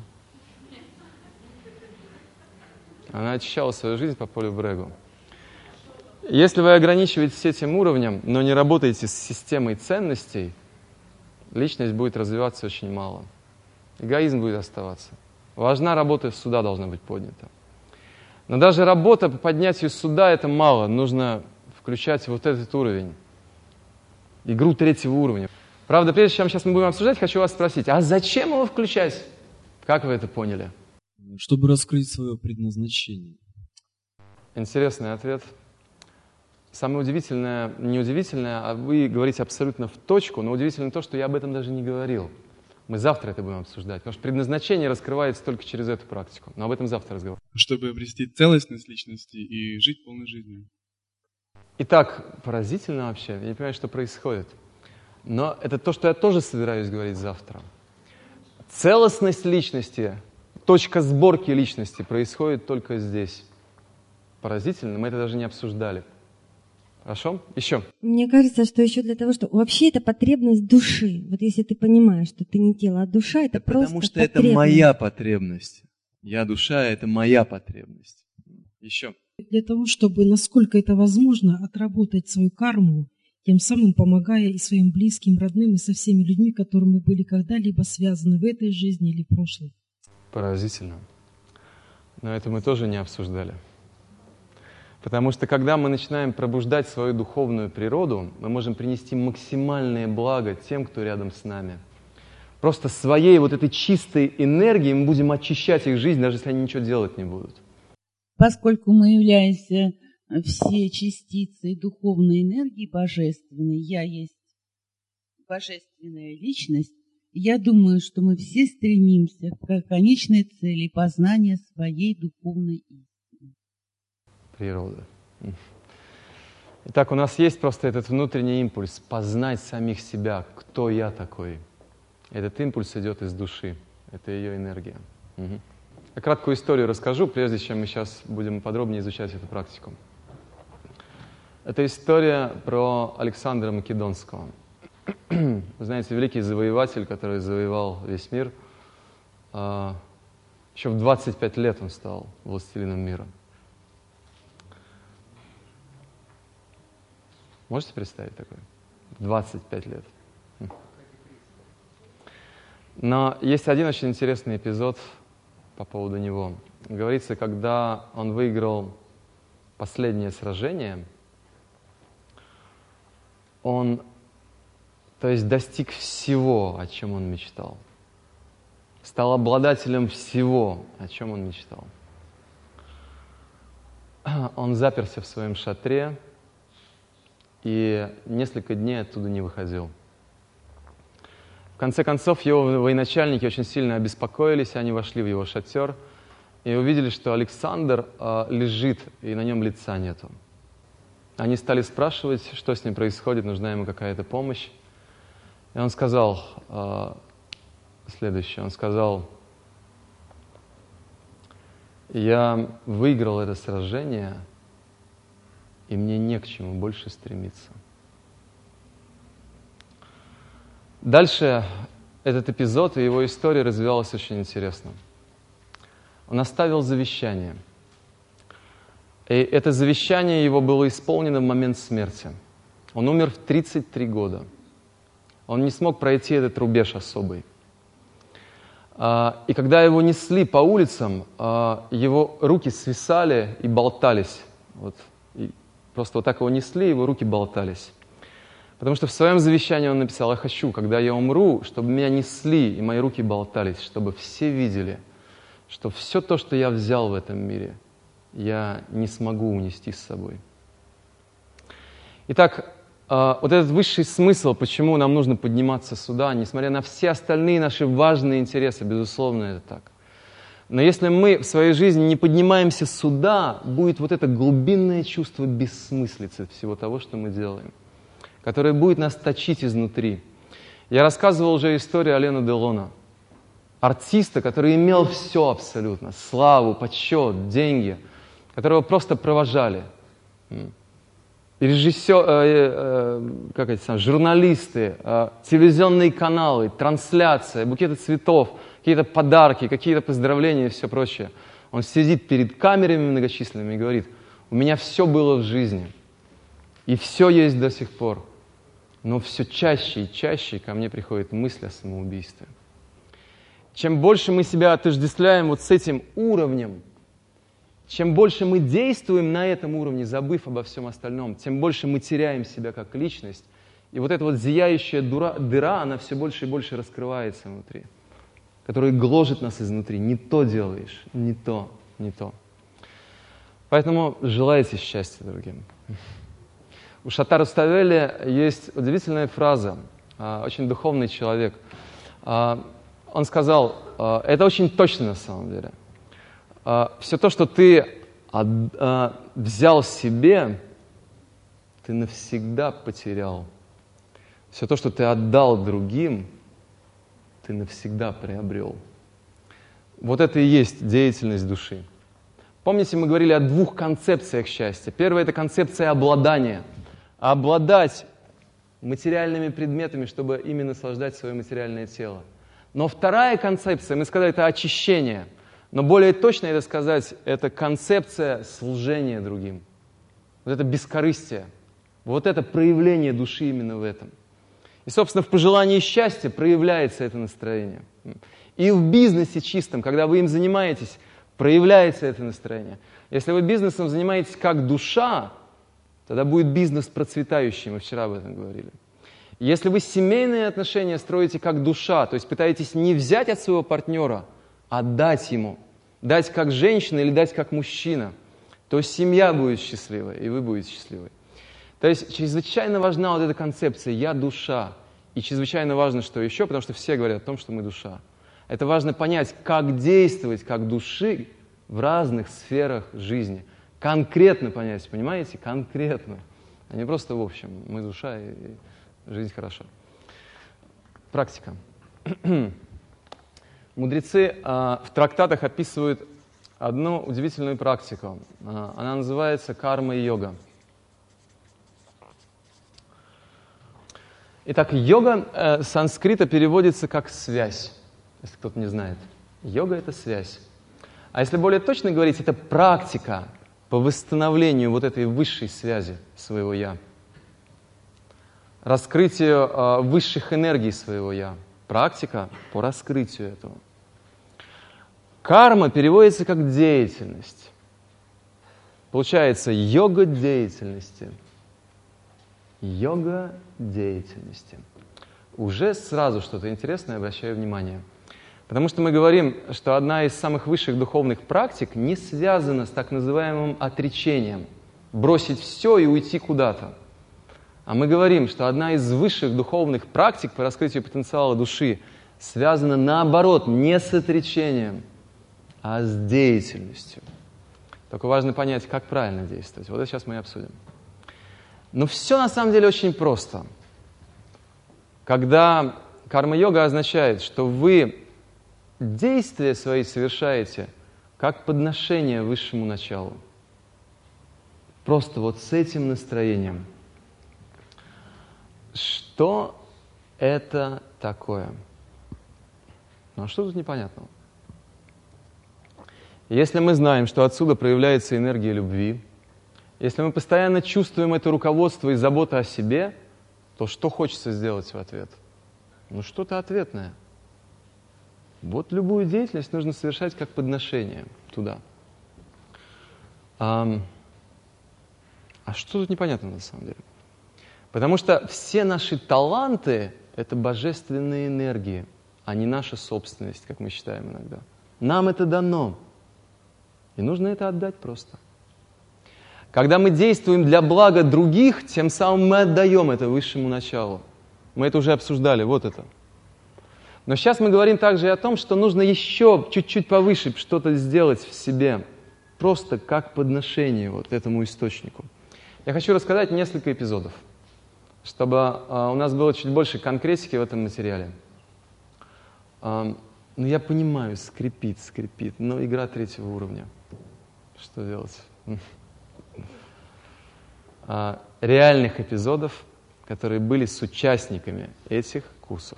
Speaker 1: Она очищала свою жизнь по Полю Брэгу. Если вы ограничиваетесь этим уровнем, но не работаете с системой ценностей, личность будет развиваться очень мало. Эгоизм будет оставаться. Важна работа суда должна быть поднята. Но даже работа по поднятию суда это мало. Нужно включать вот этот уровень. Игру 3-го уровня. Правда, прежде чем сейчас мы будем обсуждать, хочу вас спросить, а зачем его включать? Как вы это поняли?
Speaker 6: Чтобы раскрыть свое предназначение.
Speaker 1: Интересный ответ. Самое удивительное, не удивительное, а вы говорите абсолютно в точку, но удивительно то, что я об этом даже не говорил. Мы завтра это будем обсуждать, потому что предназначение раскрывается только через эту практику. Но об этом завтра разговор.
Speaker 6: Чтобы обрести целостность личности и жить полной жизнью.
Speaker 1: Итак, поразительно вообще, я не понимаю, что происходит. Но это то, что я тоже собираюсь говорить завтра. Целостность личности, точка сборки личности происходит только здесь. Поразительно, мы это даже не обсуждали. Хорошо? Еще.
Speaker 9: Мне кажется, что еще для того, что вообще это потребность души. Вот если ты понимаешь, что ты не тело, а душа, это просто
Speaker 6: потому что
Speaker 9: потребность.
Speaker 6: это моя потребность. Я душа, это моя потребность. Еще.
Speaker 10: Для того, чтобы, насколько это возможно, отработать свою карму, тем самым помогая и своим близким, родным, и со всеми людьми, которыми были когда-либо связаны в этой жизни или в прошлой.
Speaker 1: Поразительно. Но это мы тоже не обсуждали. Потому что когда мы начинаем пробуждать свою духовную природу, мы можем принести максимальное благо тем, кто рядом с нами. Просто своей вот этой чистой энергией мы будем очищать их жизнь, даже если они ничего делать не будут.
Speaker 11: Поскольку мы являемся все частицы духовной энергии божественной, я есть божественная личность, я думаю, что мы все стремимся к конечной цели познания своей духовной истины.
Speaker 1: Природа. Итак, у нас есть просто этот внутренний импульс познать самих себя, кто я такой. Этот импульс идет из души, это ее энергия. Я краткую историю расскажу, прежде чем мы сейчас будем подробнее изучать эту практику. Это история про Александра Македонского. Вы знаете, великий завоеватель, который завоевал весь мир. Еще в 25 лет он стал властелином мира. Можете представить такое? 25 лет. Но есть один очень интересный эпизод по поводу него. Говорится, когда он выиграл последнее сражение, он, то есть, достиг всего, о чем он мечтал. Стал обладателем всего, о чем он мечтал. Он заперся в своем шатре и несколько дней оттуда не выходил. В конце концов, его военачальники очень сильно обеспокоились, они вошли в его шатер и увидели, что Александр лежит, и на нем лица нету. Они стали спрашивать, что с ним происходит, нужна ему какая-то помощь. И он сказал следующее. Он сказал: Я выиграл это сражение, и мне не к чему больше стремиться. Дальше этот эпизод и его история развивалась очень интересно. Он оставил завещание. И это завещание его было исполнено в момент смерти. Он умер в 33 года. Он не смог пройти этот рубеж особый. И когда его несли по улицам, его руки свисали и болтались. И просто вот так его несли, его руки болтались. Потому что в своем завещании он написал: «Я хочу, когда я умру, чтобы меня несли, и мои руки болтались, чтобы все видели, что все то, что я взял в этом мире, я не смогу унести с собой». Итак, вот этот высший смысл, почему нам нужно подниматься сюда, несмотря на все остальные наши важные интересы, безусловно, это так. Но если мы в своей жизни не поднимаемся сюда, будет вот это глубинное чувство бессмыслицы всего того, что мы делаем, которое будет нас точить изнутри. Я рассказывал уже историю Алена Делона, артиста, который имел все абсолютно, славу, почет, деньги, которого просто провожали. Журналисты, телевизионные каналы, трансляция, букеты цветов, какие-то подарки, какие-то поздравления и все прочее. Он сидит перед камерами многочисленными и говорит: у меня все было в жизни, и все есть до сих пор, но все чаще и чаще ко мне приходит мысль о самоубийстве. Чем больше мы себя отождествляем вот с этим уровнем, чем больше мы действуем на этом уровне, забыв обо всем остальном, тем больше мы теряем себя как личность. И вот эта вот зияющая дыра, она все больше и больше раскрывается внутри, которая гложет нас изнутри. Не то делаешь, не то, не то. Поэтому желайте счастья другим. У Шатта Руставели есть удивительная фраза, очень духовный человек. Он сказал, это очень точно на самом деле: все то, что ты взял себе, ты навсегда потерял. Все то, что ты отдал другим, ты навсегда приобрел. Вот это и есть деятельность души. Помните, мы говорили о двух концепциях счастья. Первая – это концепция обладания. Обладать материальными предметами, чтобы ими наслаждать свое материальное тело. Но вторая концепция, мы сказали, это очищение. Но более точно это сказать, это концепция служения другим. Вот это бескорыстие. Вот это проявление души именно в этом. И, собственно, в пожелании счастья проявляется это настроение. И в бизнесе чистом, когда вы им занимаетесь, проявляется это настроение. Если вы бизнесом занимаетесь как душа, тогда будет бизнес процветающий, мы вчера об этом говорили. Если вы семейные отношения строите как душа, то есть пытаетесь не взять от своего партнера, а дать ему, дать как женщина или дать как мужчина, то семья будет счастливой, и вы будете счастливы. То есть чрезвычайно важна вот эта концепция «я душа». И чрезвычайно важно, что еще, потому что все говорят о том, что мы душа. Это важно понять, как действовать как души в разных сферах жизни. Конкретно понять, понимаете? Конкретно. А не просто в общем. Мы душа, и жизнь хорошо. Практика. Мудрецы в трактатах описывают одну удивительную практику. Она называется карма-йога. Итак, йога с санскрита переводится как «связь», если кто-то не знает. Йога – это связь. А если более точно говорить, это практика по восстановлению вот этой высшей связи своего «я». Раскрытию высших энергий своего «я». Практика по раскрытию этого. Карма переводится как деятельность. Получается, йога деятельности. Йога деятельности. Уже сразу что-то интересное, обращаю внимание. Потому что мы говорим, что одна из самых высших духовных практик не связана с так называемым отречением. Бросить все и уйти куда-то. А мы говорим, что одна из высших духовных практик по раскрытию потенциала души связана наоборот, не с отречением, а с деятельностью. Только важно понять, как правильно действовать. Вот это сейчас мы и обсудим. Но все на самом деле очень просто. Когда карма-йога означает, что вы действия свои совершаете как подношение высшему началу. Просто вот с этим настроением. Что это такое? Ну а что тут непонятного? Если мы знаем, что отсюда проявляется энергия любви, если мы постоянно чувствуем это руководство и заботу о себе, то что хочется сделать в ответ? Ну что-то ответное. Вот любую деятельность нужно совершать как подношение туда. А что тут непонятно на самом деле? Потому что все наши таланты — это божественные энергии, а не наша собственность, как мы считаем иногда. Нам это дано. И нужно это отдать просто. Когда мы действуем для блага других, тем самым мы отдаем это высшему началу. Мы это уже обсуждали, вот это. Но сейчас мы говорим также и о том, что нужно еще чуть-чуть повыше что-то сделать в себе. Просто как подношение вот этому источнику. Я хочу рассказать несколько эпизодов, чтобы у нас было чуть больше конкретики в этом материале. Ну, я понимаю, скрипит, но игра 3-го уровня. Что делать? Реальных эпизодов, которые были с участниками этих курсов.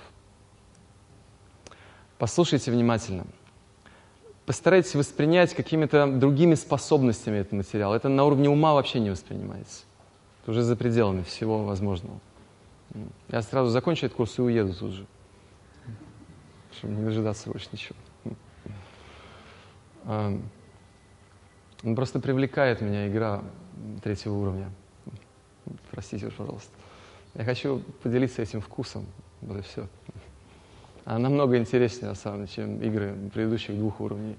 Speaker 1: Послушайте внимательно. Постарайтесь воспринять какими-то другими способностями этот материал. Это на уровне ума вообще не воспринимается. Это уже за пределами всего возможного. Я сразу закончу этот курс и уеду тут же, чтобы не дожидаться больше ничего. Просто привлекает меня игра 3-го уровня. Простите, пожалуйста. Я хочу поделиться этим вкусом. Вот и все. Она намного интереснее, на самом деле, чем игры предыдущих 2 уровней.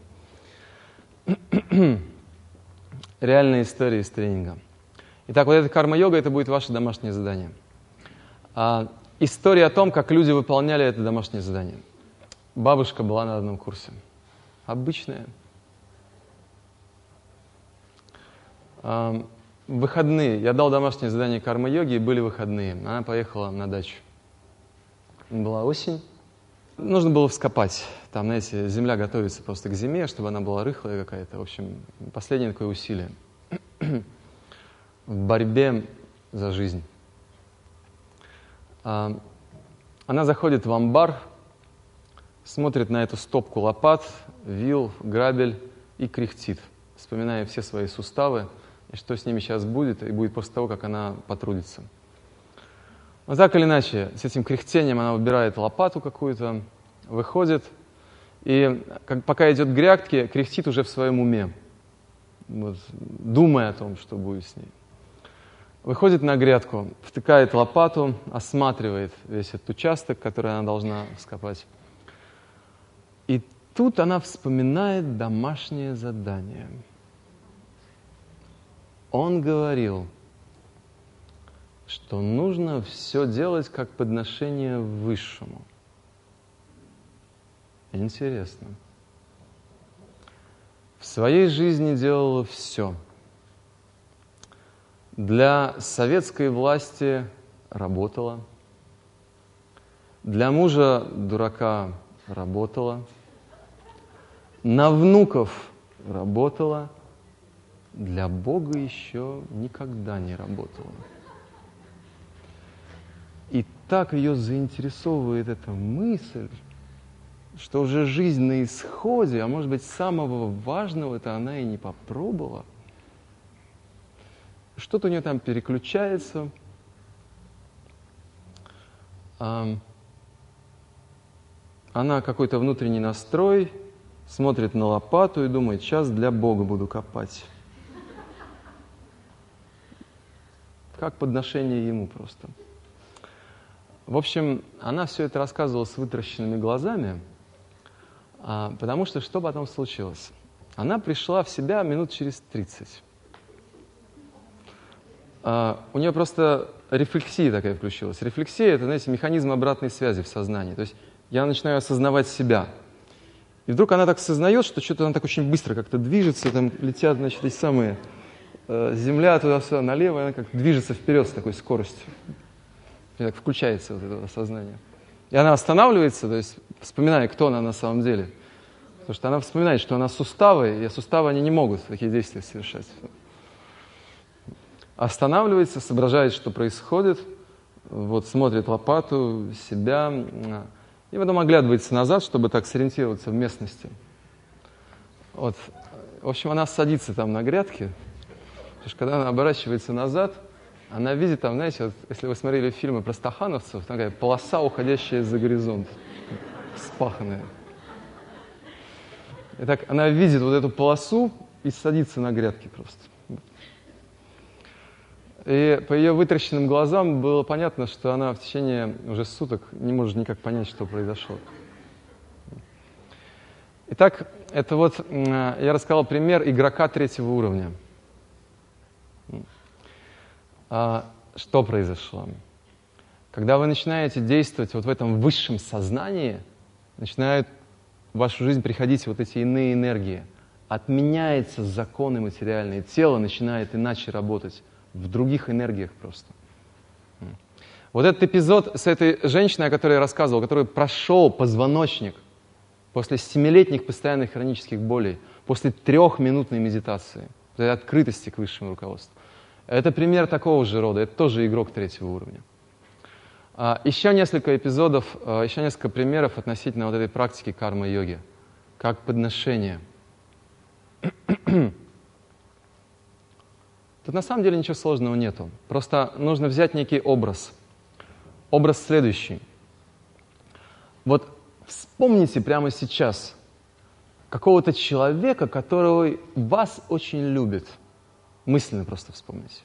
Speaker 1: Реальные истории из тренинга. Итак, вот эта карма-йога — это будет ваше домашнее задание. История о том, как люди выполняли это домашнее задание. Бабушка была на одном курсе. Обычная. Выходные. Я дал домашнее задание карма-йоги, и были выходные. Она поехала на дачу. Была осень. Нужно было вскопать. Там, знаете, земля готовится просто к зиме, чтобы она была рыхлая какая-то. В общем, последнее такое усилие. В борьбе за жизнь. Она заходит в амбар, смотрит на эту стопку лопат, вил, грабель и кряхтит, вспоминая все свои суставы, и что с ними сейчас будет, и будет после того, как она потрудится. Но так или иначе, с этим кряхтением она выбирает лопату какую-то, выходит, и пока идет к грядке, кряхтит уже в своем уме, вот, думая о том, что будет с ней. Выходит на грядку, втыкает лопату, осматривает весь этот участок, который она должна вскопать. И тут она вспоминает домашнее задание. Он говорил, что нужно все делать как подношение высшему. Интересно. В своей жизни делала все. Для советской власти работала. Для мужа дурака работала. На внуков работала. Для Бога еще никогда не работала. И так ее заинтересовывает эта мысль, что уже жизнь на исходе, а может быть, самого важного-то она и не попробовала. Что-то у нее там переключается. Она какой-то внутренний настрой, смотрит на лопату и думает, сейчас для Бога буду копать. Как подношение ему просто. В общем, она все это рассказывала с вытаращенными глазами, потому что что потом случилось? Она пришла в себя минут через 30. У нее просто рефлексия такая включилась. Рефлексия — это, знаете, механизм обратной связи в сознании. То есть я начинаю осознавать себя. И вдруг она так осознает, что что-то она так очень быстро как-то движется, там летят, значит, эти самые земля туда-сюда налево, и она как движется вперед с такой скоростью. И так включается вот это осознание. И она останавливается, то есть вспоминая, кто она на самом деле. Потому что она вспоминает, что она суставы, и суставы они не могут такие действия совершать. Останавливается, соображает, что происходит, вот смотрит лопату, себя, и потом оглядывается назад, чтобы так сориентироваться в местности. Вот. В общем, она садится там на грядке, потому что когда она оборачивается назад, она видит там, знаете, вот, если вы смотрели фильмы про стахановцев, такая полоса, уходящая за горизонт, спаханная. И так она видит вот эту полосу и садится на грядке просто. И по ее вытращенным глазам было понятно, что она в течение уже суток не может никак понять, что произошло. Итак, это вот я рассказал пример игрока 3-го уровня. Что произошло? Когда вы начинаете действовать вот в этом высшем сознании, начинают в вашу жизнь приходить вот эти иные энергии. Отменяются законы материальные, тело начинает иначе работать, в других энергиях просто. Вот этот эпизод с этой женщиной, о которой я рассказывал, который прошел позвоночник после 7-летних постоянных хронических болей, после 3-минутной медитации, открытости к высшему руководству. Это пример такого же рода, это тоже игрок 3-го уровня. Еще несколько эпизодов, еще несколько примеров относительно вот этой практики карма-йоги, как подношение. Тут на самом деле ничего сложного нету. Просто нужно взять некий образ. Образ следующий. Вот вспомните прямо сейчас какого-то человека, который вас очень любит. Мысленно просто вспомните.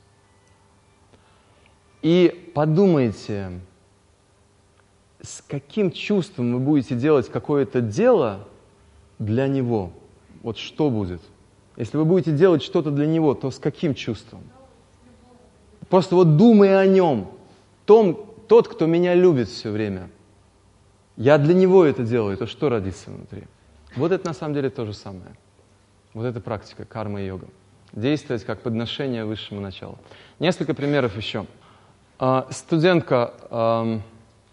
Speaker 1: И подумайте, с каким чувством вы будете делать какое-то дело для него. Вот что будет? Если вы будете делать что-то для него, то с каким чувством? Просто вот думая о нем, тот, кто меня любит все время, я для него это делаю, то что родится внутри? Вот это на самом деле то же самое. Вот эта практика карма-йога. Действовать как подношение высшему началу. Несколько примеров еще. Студентка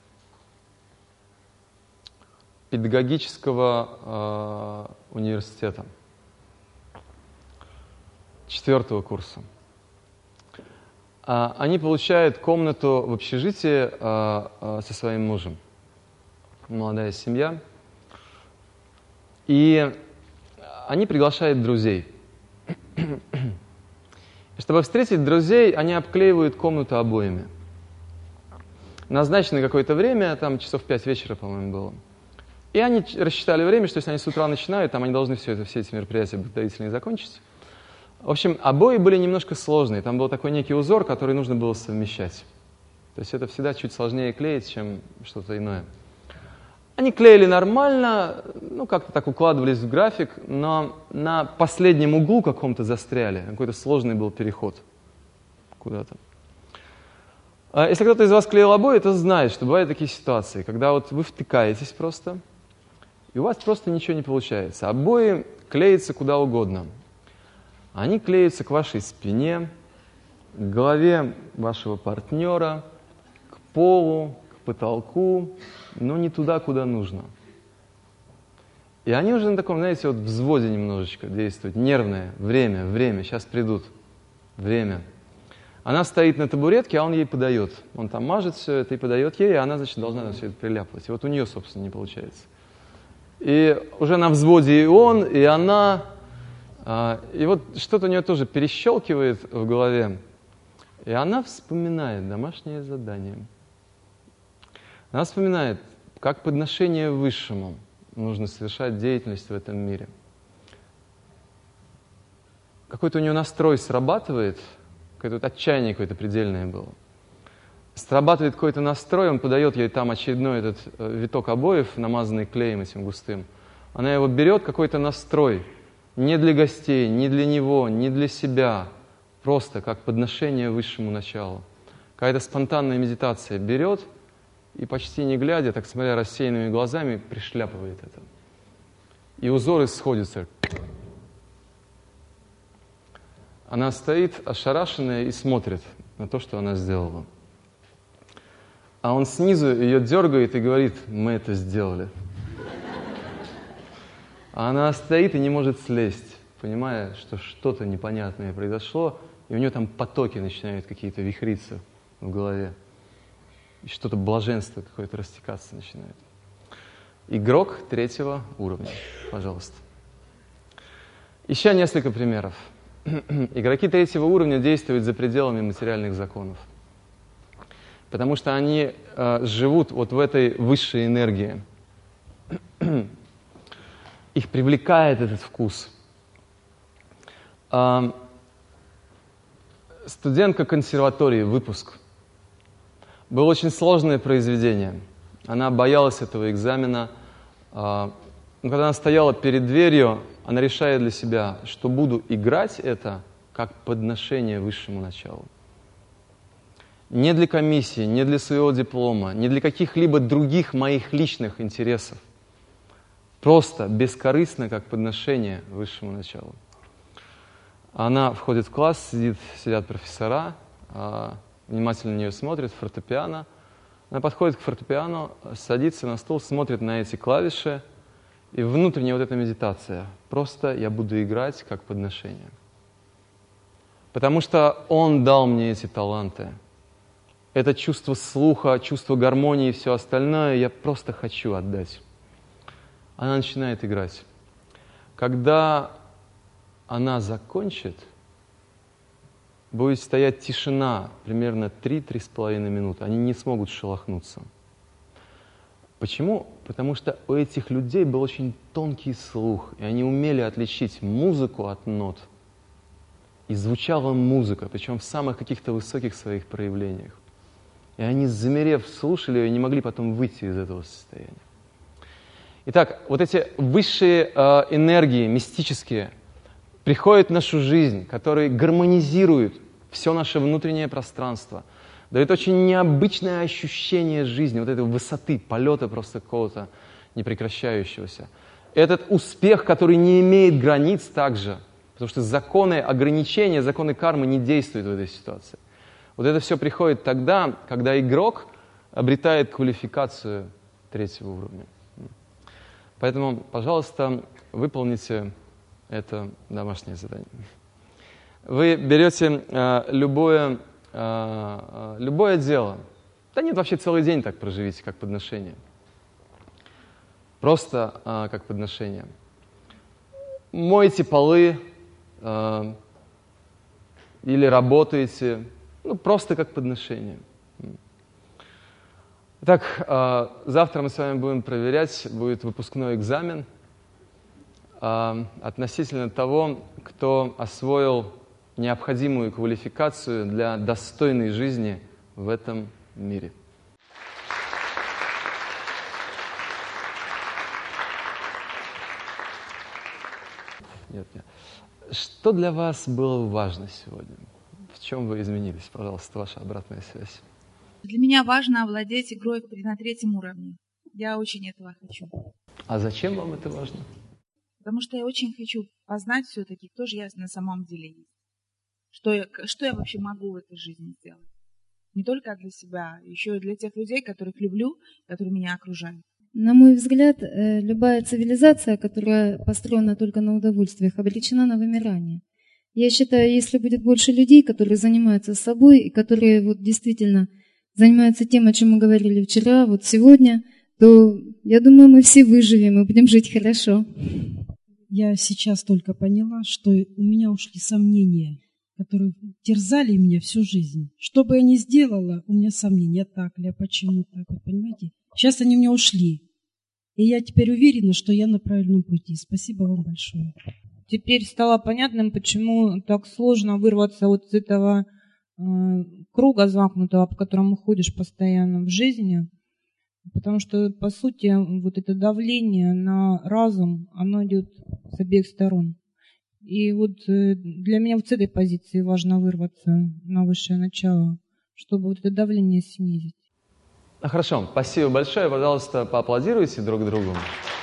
Speaker 1: педагогического университета 4-го курса. Они получают комнату в общежитии со своим мужем. Молодая семья. И они приглашают друзей. И чтобы встретить друзей, они обклеивают комнату обоями. Назначено какое-то время, там часов 5 вечера, по-моему, было. И они рассчитали время, что если они с утра начинают, там они должны все эти мероприятия благотворительные закончить. В общем, обои были немножко сложные. Там был такой некий узор, который нужно было совмещать. То есть это всегда чуть сложнее клеить, чем что-то иное. Они клеили нормально, как-то так укладывались в график, но на последнем углу каком-то застряли. Какой-то сложный был переход куда-то. Если кто-то из вас клеил обои, то знает, что бывают такие ситуации, когда вот вы втыкаетесь просто, и у вас просто ничего не получается. Обои клеятся куда угодно. Они клеятся к вашей спине, к голове вашего партнера, к полу, к потолку, но не туда, куда нужно. И они уже на таком, знаете, вот взводе немножечко действуют. Нервное. Время. Сейчас придут. Время. Она стоит на табуретке, а он ей подает. Он там мажет все это и подает ей, а она, значит, должна все это приляпывать. И вот у нее, собственно, не получается. И уже на взводе и он, и она. И вот что-то у нее тоже перещелкивает в голове. И она вспоминает домашнее задание. Она вспоминает, как подношение высшему нужно совершать деятельность в этом мире. Какой-то у нее настрой срабатывает, какое-то отчаяние какое-то предельное было. Срабатывает какой-то настрой, он подает ей там очередной этот виток обоев, намазанный клеем этим густым. Она его берет, какой-то настрой, не для гостей, не для него, не для себя, просто как подношение высшему началу. Какая-то спонтанная медитация берет и почти не глядя, так смотря рассеянными глазами, пришляпывает это. И узоры сходятся. Она стоит ошарашенная и смотрит на то, что она сделала. А он снизу ее дергает и говорит: мы это сделали. А она стоит и не может слезть, понимая, что что-то непонятное произошло, и у нее там потоки начинают какие-то вихриться в голове. И что-то блаженство какое-то растекаться начинает. Игрок 3-го уровня, пожалуйста. Еще несколько примеров. Игроки 3-го уровня действуют за пределами материальных законов. Потому что они живут вот в этой высшей энергии. Их привлекает этот вкус. Студентка консерватории, выпуск. Было очень сложное произведение. Она боялась этого экзамена. Но когда она стояла перед дверью, она решает для себя, что буду играть это как подношение высшему началу. Не для комиссии, не для своего диплома, не для каких-либо других моих личных интересов. Просто бескорыстно, как подношение высшему началу. Она входит в класс, сидят профессора, внимательно на нее смотрят, фортепиано. Она подходит к фортепиано, садится на стул, смотрит на эти клавиши, и внутренняя вот эта медитация. Просто я буду играть как подношение. Потому что Он дал мне эти таланты. Это чувство слуха, чувство гармонии и все остальное я просто хочу отдать. Она начинает играть. Когда она закончит, будет стоять тишина примерно 3-3,5 минуты. Они не смогут шелохнуться. Почему? Потому что у этих людей был очень тонкий слух, и они умели отличить музыку от нот. И звучала музыка, причем в самых каких-то высоких своих проявлениях. И они, замерев, слушали ее и не могли потом выйти из этого состояния. Итак, вот эти высшие энергии, мистические, приходят в нашу жизнь, которые гармонизируют все наше внутреннее пространство, дают очень необычное ощущение жизни, вот этой высоты, полета просто какого-то непрекращающегося. Этот успех, который не имеет границ также, потому что законы ограничения, законы кармы не действуют в этой ситуации. Вот это все приходит тогда, когда игрок обретает квалификацию 3-го уровня. Поэтому, пожалуйста, выполните это домашнее задание. Вы берете любое дело. Да нет, вообще целый день так проживите, как подношение. Просто как подношение. Мойте полы или работаете, просто как подношение. Итак, завтра мы с вами будем проверять, будет выпускной экзамен относительно того, кто освоил необходимую квалификацию для достойной жизни в этом мире. Нет. Что для вас было важно сегодня? В чем вы изменились? Пожалуйста, ваша обратная связь.
Speaker 12: Для меня важно овладеть игрой на 3-м уровне. Я очень этого хочу.
Speaker 1: А зачем вам это важно?
Speaker 12: Потому что я очень хочу познать все-таки, кто же я на самом деле есть. Что я вообще могу в этой жизни сделать. Не только для себя, еще и для тех людей, которых люблю, которые меня окружают.
Speaker 4: На мой взгляд, любая цивилизация, которая построена только на удовольствиях, обречена на вымирание. Я считаю, если будет больше людей, которые занимаются собой и которые вот действительно занимаются тем, о чем мы говорили вчера, вот сегодня, то, я думаю, мы все выживем и будем жить хорошо.
Speaker 10: Я сейчас только поняла, что у меня ушли сомнения, которые терзали меня всю жизнь. Что бы я ни сделала, у меня сомнения, так ли, а почему так, вот, понимаете? Сейчас они у меня ушли. И я теперь уверена, что я на правильном пути. Спасибо вам большое.
Speaker 13: Теперь стало понятным, почему так сложно вырваться вот с этого круга замкнутого, по которому ходишь постоянно в жизни. Потому что, по сути, вот это давление на разум, оно идет с обеих сторон. И вот для меня вот с этой позиции важно вырваться на высшее начало, чтобы вот это давление снизить.
Speaker 1: Хорошо, спасибо большое. Пожалуйста, поаплодируйте друг другу.